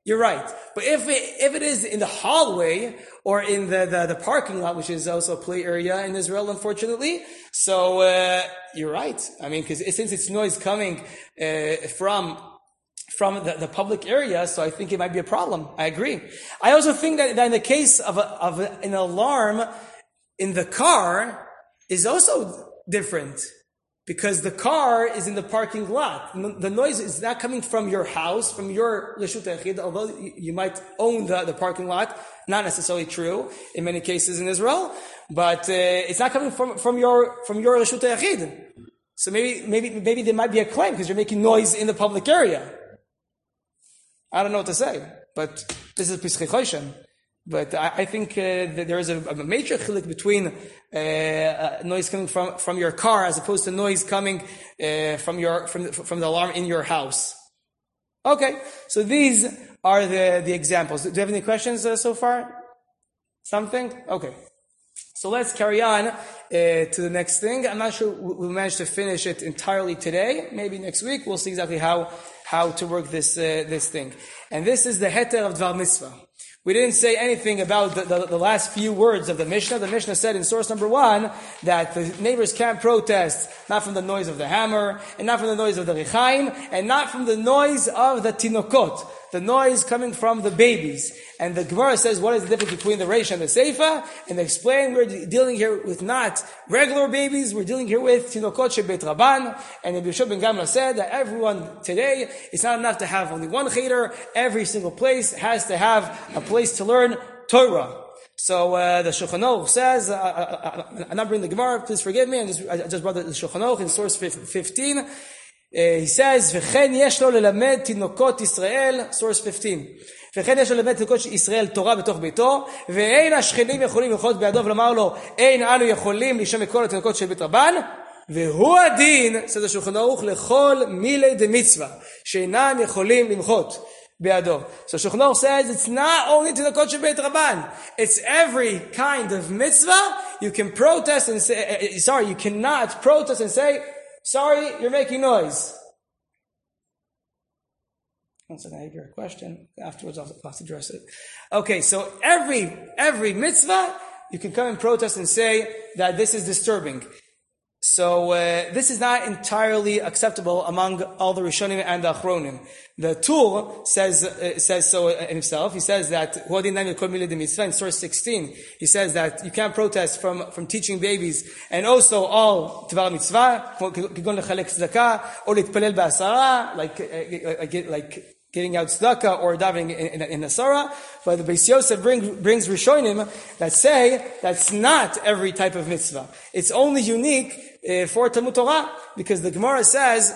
You're right. But if it, if it is in the hallway or in the, the, the parking lot, which is also a play area in Israel, unfortunately, so uh, you're right. I mean, because since it's noise coming uh, from from the, the public area, so I think it might be a problem. I agree. I also think that, that in the case of, a, of a, an alarm in the car is also different. Because the car is in the parking lot. The noise is not coming from your house, from your Reshut HaYachid, although you might own the, the parking lot. Not necessarily true in many cases in Israel. But uh, it's not coming from, from your from your Reshut HaYachid. So maybe maybe maybe there might be a claim because you're making noise in the public area. I don't know what to say. But this is Pischei Choshen. But I, I think uh, that there is a, a major chiluk between uh, uh, noise coming from, from your car as opposed to noise coming uh, from your from from the alarm in your house. Okay, so these are the the examples. Do you have any questions uh, so far? Something? Okay. So let's carry on uh, to the next thing. I'm not sure we'll manage to finish it entirely today. Maybe next week we'll see exactly how how to work this uh, this thing. And this is the heter of Dvar Mitzvah. We didn't say anything about the, the, the last few words of the Mishnah. The Mishnah said in source number one that the neighbors can't protest not from the noise of the hammer, and not from the noise of the Rechaim, and not from the noise of the Tinokot, the noise coming from the babies. And the Gemara says, what is the difference between the Reish and the Seifa? And they explain we're dealing here with not regular babies, we're dealing here with Tinokot Shebeit Rabban. And Rabbi Yeshua ben Gamla said that everyone today, it's not enough to have only one cheder. Every single place has to have a place to learn Torah. So uh, the Shulchan Aruch says, uh, I, I, I'm not bringing the Gemara, please forgive me, I just, I just brought the Shulchan Aruch in source fifteen. Uh, he says, וכן יש לו ללמד תינוקות ישראל, source fifteen. וכן יש לו ללמד תינוקות ישראל תורה בתוך ביתו, ואין השכנים יכולים ללחוץ בידו ולומר לו, אין אנו יכולים להישמע כל התינוקות של בית רבן, והוא הדין, says השולחן ערוך, לכל מילי דמצווה, שאינם יכולים למחות בידו. So Shulchan Aruch says it's not only Tinokot Shel Beit Rabban, it's every kind of mitzvah. You can protest and say, uh, sorry, you cannot protest and say, sorry, you're making noise. One second, I hear a question. Afterwards, I'll have to address it. Okay, so every, every mitzvah, you can come and protest and say that this is disturbing. So, uh, this is not entirely acceptable among all the Rishonim and the Achronim. The Tur says, uh, says so in himself. He says that, in source sixteen, he says that you can't protest from, from teaching babies, and also all Tvar Mitzvah, or litpalel ba'asara, like, like, like, giving out tzedakah or davening in, in, in the Sarah. But the Beis Yosef bring, brings Rishonim that say that's not every type of mitzvah. It's only unique uh, for Talmud Torah, because the Gemara says,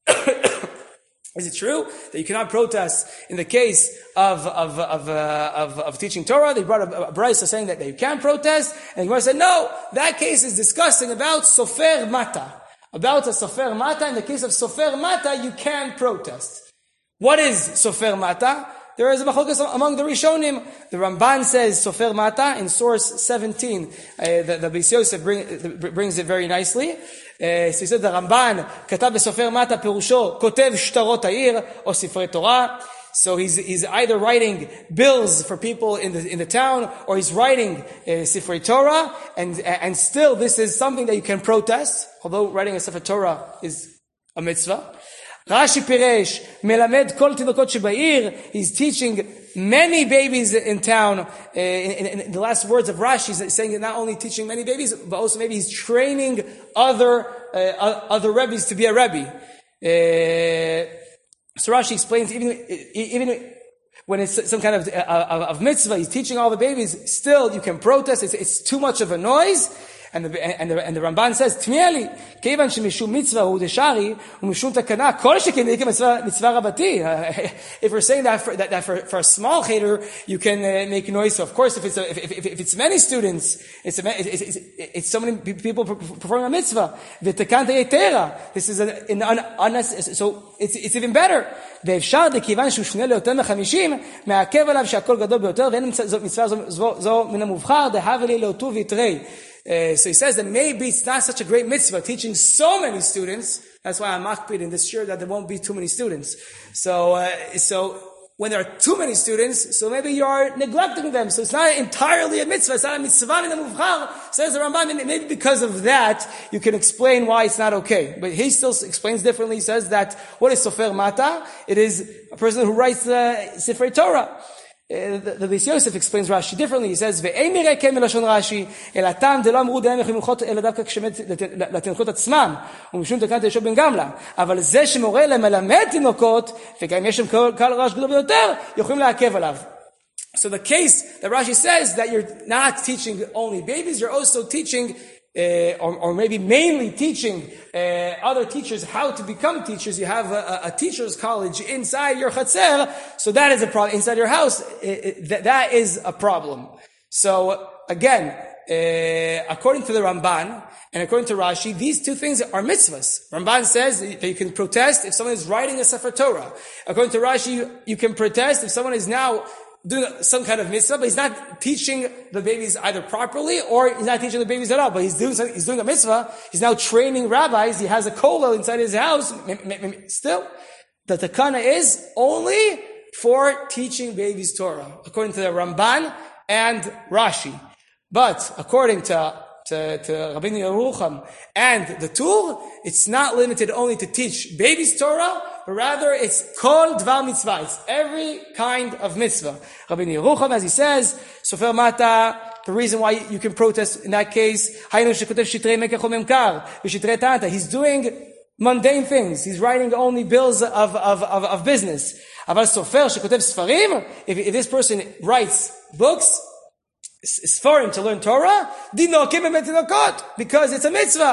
is it true that you cannot protest in the case of of of uh, of, of teaching Torah? They brought a, a brisa saying that, that you can protest, and the Gemara said, no, that case is discussing about Sofer Mata. About a Sofer Mata. In the case of Sofer Mata, you can protest. What is Sofer Mata? There is a machlokas among the Rishonim. The Ramban says Sofer Mata in source seventeen. Uh, the, the Beis Yosef bring, brings it very nicely. Uh, so he said the Ramban katav beSofer Mata perusho kotev shtarot ha'ir or sifrei Torah. So he's he's either writing bills for people in the in the town, or he's writing uh, Sifrei Torah, and and still this is something that you can protest. Although writing a Sifrei Torah is a mitzvah. Rashi Piresh, Melamed Kol Tinokot Shebair, he's teaching many babies in town. Uh, in, in, in the last words of Rashi, he's saying that not only teaching many babies, but also maybe he's training other uh, other rebbes to be a rebbe. Uh, so Rashi explains, even even when it's some kind of, of, of mitzvah, he's teaching all the babies, still you can protest, it's, it's too much of a noise. And the, and the, and the Ramban says, Tmieli, kevan shemishum mitzvah hu deshari, umishum takana, kol shekin mitzvah rabati. If we're saying that for, that, that for, for a small cheder, you can uh, make noise. So of course, if it's a, if, if, if it's many students, it's, a, it's, it's, it's so many people performing a mitzvah. V'tekanta yetera. This is an, an, an, so it's, it's even better. ואפשר דכיוון שהוא שונה ליותר מחמישים, מעכב עליו שהכל גדול ביותר, ואין מצווה זו מן המובחר, דהבה לי לאותו ויתרי. Uh, so he says that maybe it's not such a great mitzvah teaching so many students. That's why I'm makpid in this year that there won't be too many students. So, uh, so when there are too many students, so maybe you are neglecting them. So it's not entirely a mitzvah. It's not a mitzvah in the muvchar. Says the Ramban, maybe because of that, you can explain why it's not okay. But he still explains differently. He says that, what is sofer mata? It is a person who writes the Sifrei Torah. Uh, the, the Beis Yosef explains Rashi differently. He says, "Ve'ei mirei melashon Rashi, el atam de lo amru dehem echimchot el davka kshemet לתינוקות עצמם, ומשום תקנת יהושע בן גמלא. אבל זה שמורה להם מלמד תינוקות, וגם יש שם קהל רעש גדול ביותר, יכולים לעכב עליו." So the case that Rashi says that you're not teaching only babies, you're also teaching Uh, or, or maybe mainly teaching uh, other teachers how to become teachers. You have a, a teacher's college inside your chatzer, so that is a problem. Inside your house, it, it, th- that is a problem. So again, uh, according to the Ramban and according to Rashi, these two things are mitzvahs. Ramban says that you can protest if someone is writing a Sefer Torah. According to Rashi, you, you can protest if someone is now doing some kind of mitzvah, but he's not teaching the babies either properly, or he's not teaching the babies at all, but he's doing he's doing a mitzvah. He's now training rabbis. He has a kollel inside his house. Still, the takana is only for teaching babies Torah, according to the Ramban and Rashi. But according to to, to Rabbeinu Yerucham and the Tur, it's not limited only to teach babies Torah, but rather it's kol dvar mitzvah. It's every kind of mitzvah. Rabbeinu Yerucham, as he says, sofer mata, the reason why you can protest in that case, he's doing mundane things. He's writing only bills of, of, of, of business. If, if this person writes books, it's for him to learn Torah, because it's a mitzvah.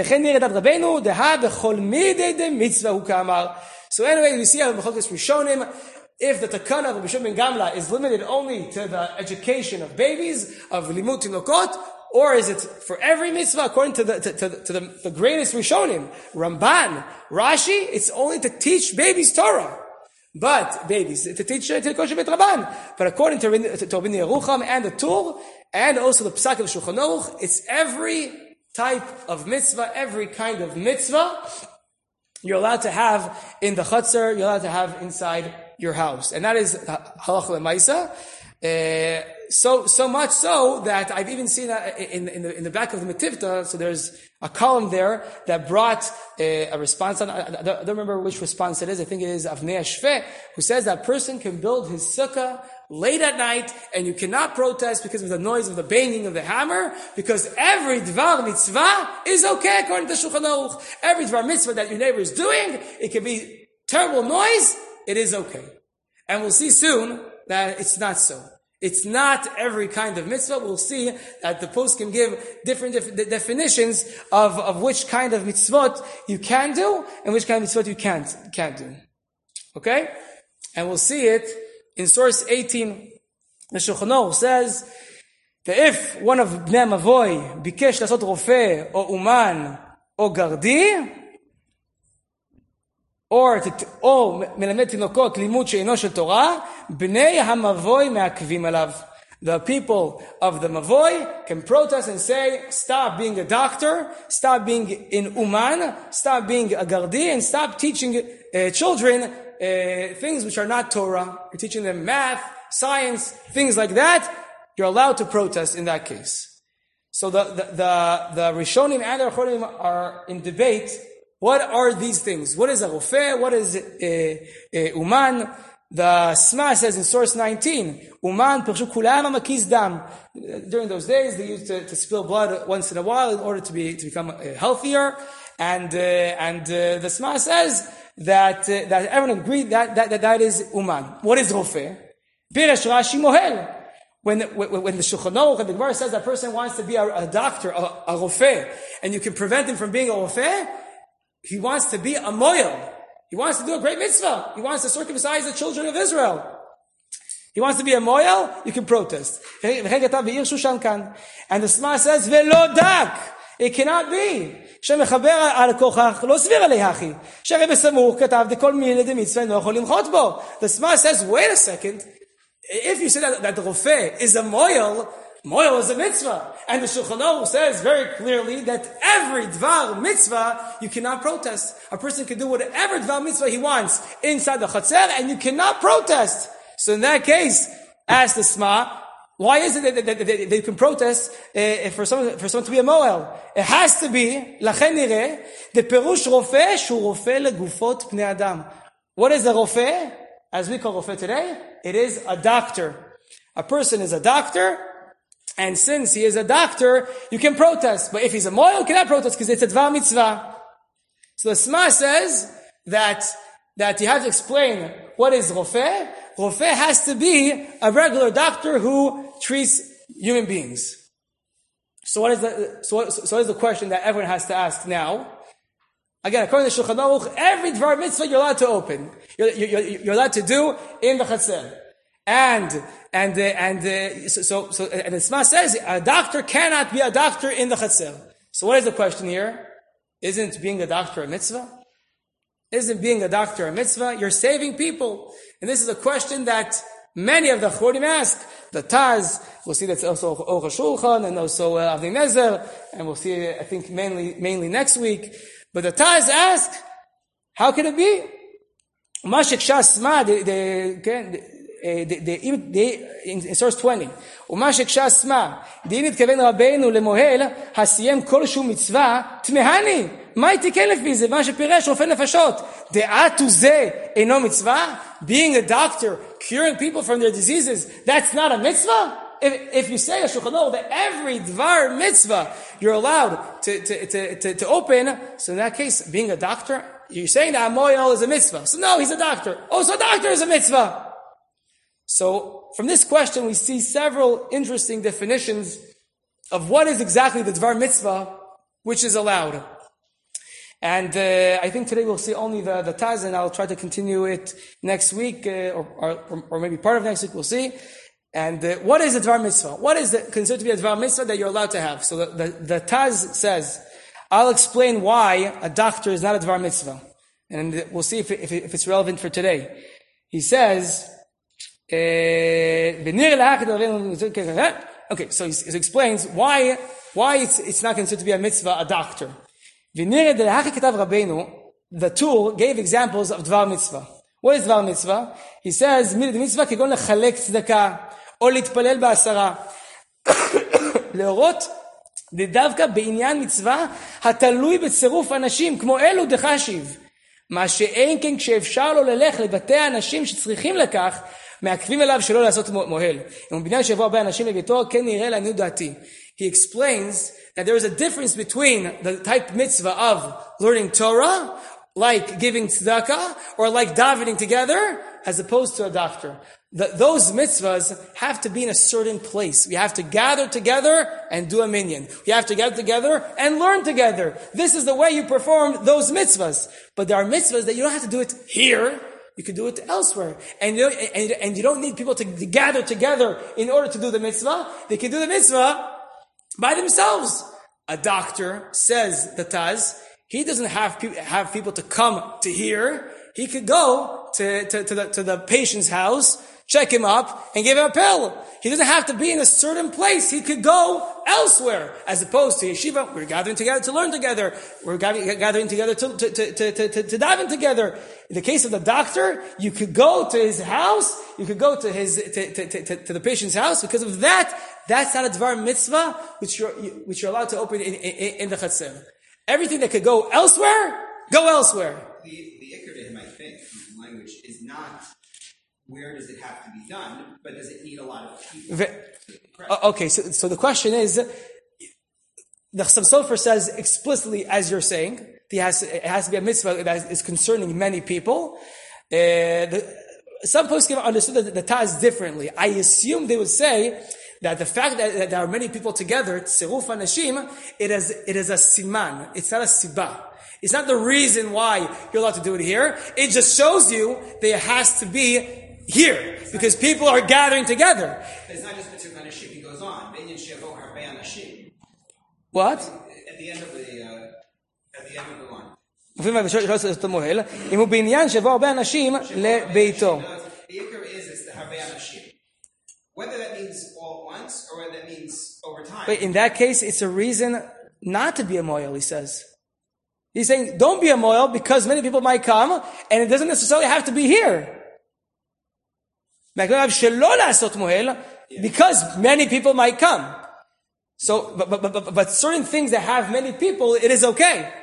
So anyway, we see how B'chokes Rishonim, if the takana of Bishop ben Gamla is limited only to the education of babies, of limud tinokot, or is it for every mitzvah according to the to, to, to the, the greatest Rishonim, Ramban, Rashi, it's only to teach babies Torah. But babies, to teach Tilkoshe Bet Rabban. But according to Rabbeinu Yerucham and the Tur, and also the Psak of Shulchan Aruch, it's every type of mitzvah, every kind of mitzvah you're allowed to have in the chutzner, you're allowed to have inside your house. And that is halacha l'maisa. Uh, so, so much so that I've even seen that in, in the, in the back of the Metivta, so there's a column there that brought a, a response on, I don't, I don't remember which response it is, I think it is Avnei Shveh, who says that person can build his sukkah late at night, and you cannot protest because of the noise of the banging of the hammer, because every dvar mitzvah is okay according to Shulchan Aruch. Every dvar mitzvah that your neighbor is doing, it can be terrible noise, it is okay. And we'll see soon that it's not so. It's not every kind of mitzvah. We'll see that the post can give different def- definitions of, of which kind of mitzvot you can do and which kind of mitzvot you can't, can't do. Okay? And we'll see it in source eighteen. The Shulchan Aruch says that if one of Bnei Mavoy bikesh lasot rofeh or uman or gardi, or או מלמד תינוקות לימוד שאינו של תורה, בני המבוי מעכבים עליו. The people of the Mavoy can protest and say, stop being a doctor, stop being in Uman, stop being a Gardi, and stop teaching uh, children uh, things which are not Torah. You're teaching them math, science, things like that. You're allowed to protest in that case. So the, the, the, the Rishonim and the Achonim are in debate. What are these things? What is a rofeh? What is uh, uh, uman? The Sma says in source nineteen, uman pirshu kulam makiz dam. During those days, they used to, to spill blood once in a while in order to be to become uh, healthier. And uh, and uh, the Sma says that uh, that everyone agreed that that that, that is uman. What is rofeh? Piresh Rashi mohel. When, when, when the Shulchan Aruch and the Gemara says that person wants to be a, a doctor, a, a rofeh, and you can prevent him from being a rofeh, he wants to be a moyel. He wants to do a great mitzvah. He wants to circumcise the children of Israel. He wants to be a moyel, you can protest. And the Sma says, Velo dak. It cannot be. שמחבר על כוכך לא סביר עלי הכי. שהרי בסמוך כתב דכל מיני דמצווה לא יכול למחות בו. The Sma says, wait a second. If you say that, that the rofeh is a moyel, Moil is a mitzvah. And the Shulchan Aruch says very clearly that every dvar mitzvah you cannot protest. A person can do whatever dvar mitzvah he wants inside the chatzer, and you cannot protest. So in that case, ask the Sma, why is it that, that, that, that they can protest uh, for someone for someone to be a moel? It has to be לכן נראה the perush rofeh שהוא רופא לגופות פני אדם. What is a rofeh? As we call rofeh today, it is a doctor. A person is a doctor, and since he is a doctor, you can protest. But if he's a moel, you cannot protest because it's a dvar mitzvah. So the Sma says that that you have to explain what is rofeh. Rofeh has to be a regular doctor who treats human beings. So what is the so what, so what is the question that everyone has to ask now? Again, according to Shulchan Aruch, every dvar mitzvah you're allowed to open, you're, you're, you're allowed to do in the chatzer, and and uh, and uh, so, so so and the Sma says a doctor cannot be a doctor in the chatzer. So what is the question here? Isn't being a doctor a mitzvah? Isn't being a doctor a mitzvah? You're saving people. And this is a question that many of the Chorim ask. The Taz, we'll see that's also Aruch HaShulchan, and also uh, Avnei Nezer, and we'll see, I think, mainly mainly next week. But the Taz ask, how can it be? Mashik Shasma, the, the, the, the, the, in, in source twenty, ומashik Shasma, דין התכוון רבינו למוהל, הסיים כלשהו מצווה, תמהני. מה יתקן לפי זה? מה שפירש רופא נפשות. דעתו זה אינו מצווה? Being a doctor, curing people from their diseases, that's not a mitzvah? If, if you say a Shulchan Aruch that every dvar mitzvah you're allowed to, to, to, to, to open, so in that case, being a doctor, you're saying that a moel is a mitzvah. So no, he's a doctor. Oh, so a doctor is a mitzvah. So from this question, we see several interesting definitions of what is exactly the dvar mitzvah which is allowed. And uh, I think today we'll see only the, the Taz, and I'll try to continue it next week, uh, or, or, or maybe part of next week, we'll see. And uh, what is a dvar mitzvah? What is the, considered to be a dvar mitzvah that you're allowed to have? So the, the, the Taz says, I'll explain why a doctor is not a dvar mitzvah. And we'll see if, it, if, it, if it's relevant for today. He says, uh, okay, so he, he explains why, why it's, it's not considered to be a mitzvah, a doctor. The tool gave examples of dvar mitzvah. What is dvar mitzvah? He says, mitzvah כגון לחלק צדקה, או להתפלל בעשרה. להורות דווקא בעניין מצווה התלוי בצירוף אנשים, כמו אלו דחשיב. מה שאין כן כשאפשר לו ללך לבתי האנשים שצריכים לכך, מעכבים אליו שלא לעשות מוהל. אם בעניין שיבוא הרבה אנשים לביתו, כן נראה לעניות דעתי. He explains that there is a difference between the type mitzvah of learning Torah, like giving tzedakah, or like davening together, as opposed to a doctor. The, those mitzvahs have to be in a certain place. We have to gather together and do a minyan. We have to gather together and learn together. This is the way you perform those mitzvahs. But there are mitzvahs that you don't have to do it here. You can do it elsewhere. And you, and, and you don't need people to, to gather together in order to do the mitzvah. They can do the mitzvah by themselves. A doctor, says the Taz, he doesn't have, pe- have people to come to here. He could go to, to, to, the, to the patient's house, check him up, and give him a pill. He doesn't have to be in a certain place. He could go elsewhere. As opposed to yeshiva, we're gathering together to learn together. We're gathering together to, to, to, to, to, to dive in together. In the case of the doctor, you could go to his house, you could go to his, to, to, to, to the patient's house. Because of that, that's not a dvar mitzvah, which you're, which you're allowed to open in, in, in the chatzer. Everything that could go elsewhere, go elsewhere. The, the ikar of him, I think, in language, is not where does it have to be done, but does it need a lot of people? The, okay, so, so the question is, the Chassam Sofer says explicitly, as you're saying, he has, it has to be a mitzvah that is concerning many people. Uh, the, some poskim understood the, the Taz differently. I assume they would say that the fact that, that there are many people together, tziruf anashim, it is, it is a siman. It's not a sibah. It's not the reason why you're allowed to do it here. It just shows you that it has to be here. Because people are gathering together. It's not just tziruf anashim, he goes on. What? At the end of the, uh, at the end of the line. אם הוא בעניין שבו הרבה אנשים לביתו. The ikar is, it's the הרבה אנשים. Whether that means all at once, or whether that means over time. But in that case, it's a reason not to be a moil, he says. He's saying, don't be a moil because many people might come, and it doesn't necessarily have to be here. Because many people might come. So, but, but, but, but certain things that have many people, it is okay.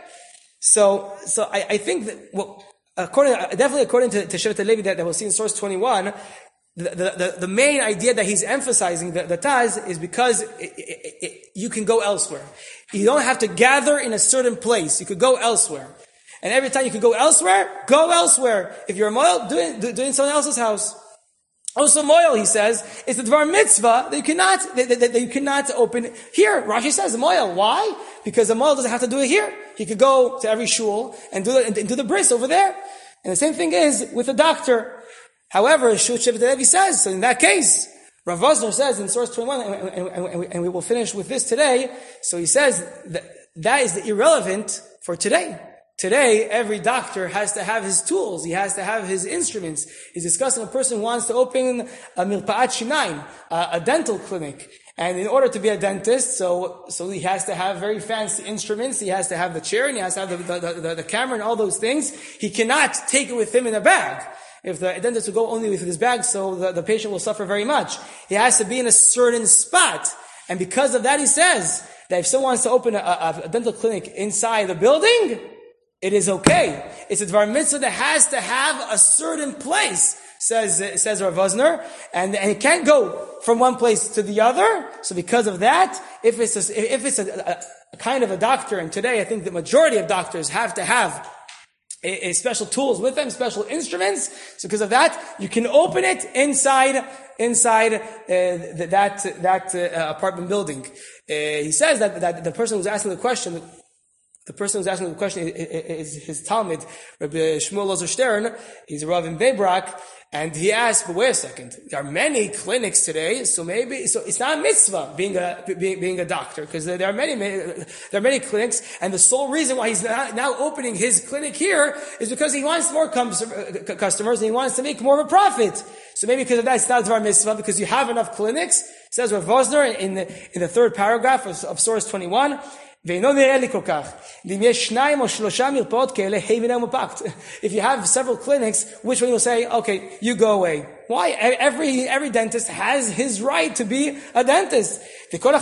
So, so I, I think that, well, according, definitely according to, to Shevet Levi that, that we'll see in source twenty-one, the, the, the, the main idea that he's emphasizing, the, the Taz, is because it, it, it, you can go elsewhere. You don't have to gather in a certain place. You could go elsewhere. And every time you could go elsewhere, go elsewhere. If you're a moil, do it, do, do it in someone else's house. Also, moil, he says, is the dvar mitzvah that you cannot, that, that, that you cannot open here. Rashi says moil. Why? Because a moil doesn't have to do it here. He could go to every shul and do the, and do the bris over there. And the same thing is with a doctor. However, Shut Shevet Levi says, so in that case, Rav Vosner says in source twenty-one, and, and, and, and, we, and we will finish with this today. So he says that that is irrelevant for today. Today, every doctor has to have his tools. He has to have his instruments. He's discussing a person who wants to open a mirpa'at shinayim, a, a dental clinic. And in order to be a dentist, so, so he has to have very fancy instruments. He has to have the chair and he has to have the, the, the, the camera and all those things. He cannot take it with him in a bag. If the dentist will go only with his bag, so the, the patient will suffer very much. He has to be in a certain spot. And because of that, he says that if someone wants to open a, a, a dental clinic inside the building, it is okay. It's a dvar mitzvah that has to have a certain place, says says Rav Vosner, and and it can't go from one place to the other. So because of that, if it's a, if it's a, a, a kind of a doctor, and today I think the majority of doctors have to have a, a special tools with them, special instruments. So because of that, you can open it inside inside uh, the, that that uh, apartment building. Uh, he says that that the person who's asking the question. The person who's asking the question is his Talmud, Rabbi Shmuel Lozer Stern. He's a Rav in Beibrak, and he asked, but wait a second, there are many clinics today, so maybe, so it's not a mitzvah being a, being, being a doctor, because there are many, there are many clinics, and the sole reason why he's not, now opening his clinic here is because he wants more com- customers, and he wants to make more of a profit. So maybe because of that, it's not dvar mitzvah, because you have enough clinics. Says Rav Vosner in the, in the third paragraph of, of source twenty-one, if you have several clinics, which one will say, okay, you go away? Why? Every, every dentist has his right to be a dentist. Every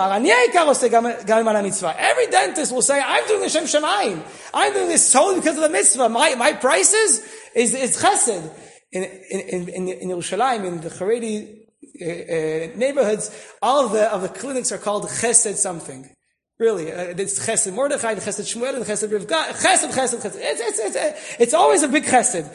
dentist will say, I'm doing the Shem Shemayim. I'm doing this solely because of the mitzvah. My, my prices is, is chesed. In, in, in, in Yerushalayim, in the Haredi uh, uh, neighborhoods, all of the, of the clinics are called chesed something. Really, uh, it's Chesed Mordechai, Chesed Shmuel, and Chesed Rivka. Chesed, Chesed, Chesed. It's, it's, it's, it's always a big Chesed.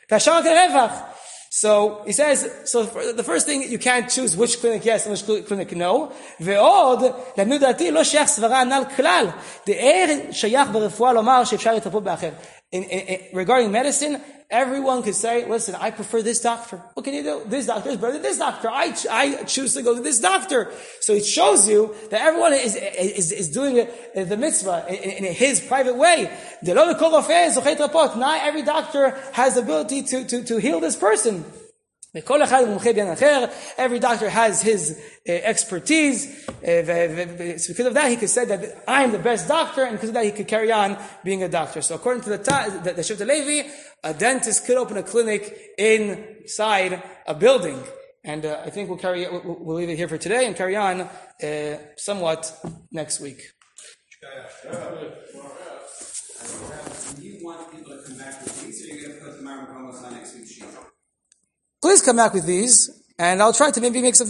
So, he says, so the first thing, you can't choose which clinic yes and which clinic no. ועוד, לעניות דעתי, לא שייך סברה הנ"ל כלל. דאין שייך ברפואה לומר שאפשר לטפל באחר. Regarding medicine, everyone could say, listen, I prefer this doctor. What can you do? This doctor is better than this doctor. I, I choose to go to this doctor. So it shows you that everyone is, is, is doing the mitzvah in, in his private way. Not every doctor has the ability to, to, to heal this person. Every doctor has his uh, expertise. Uh, so because of that, he could say that I'm the best doctor, and because of that, he could carry on being a doctor. So according to the the, the Shevet Levi, a dentist could open a clinic inside a building. And uh, I think we'll carry we'll, we'll leave it here for today and carry on uh, somewhat next week. Do you want people to come back with these, or are you going to put the Marmakomos on next week's sheet? Please come back with these, and I'll try to maybe make some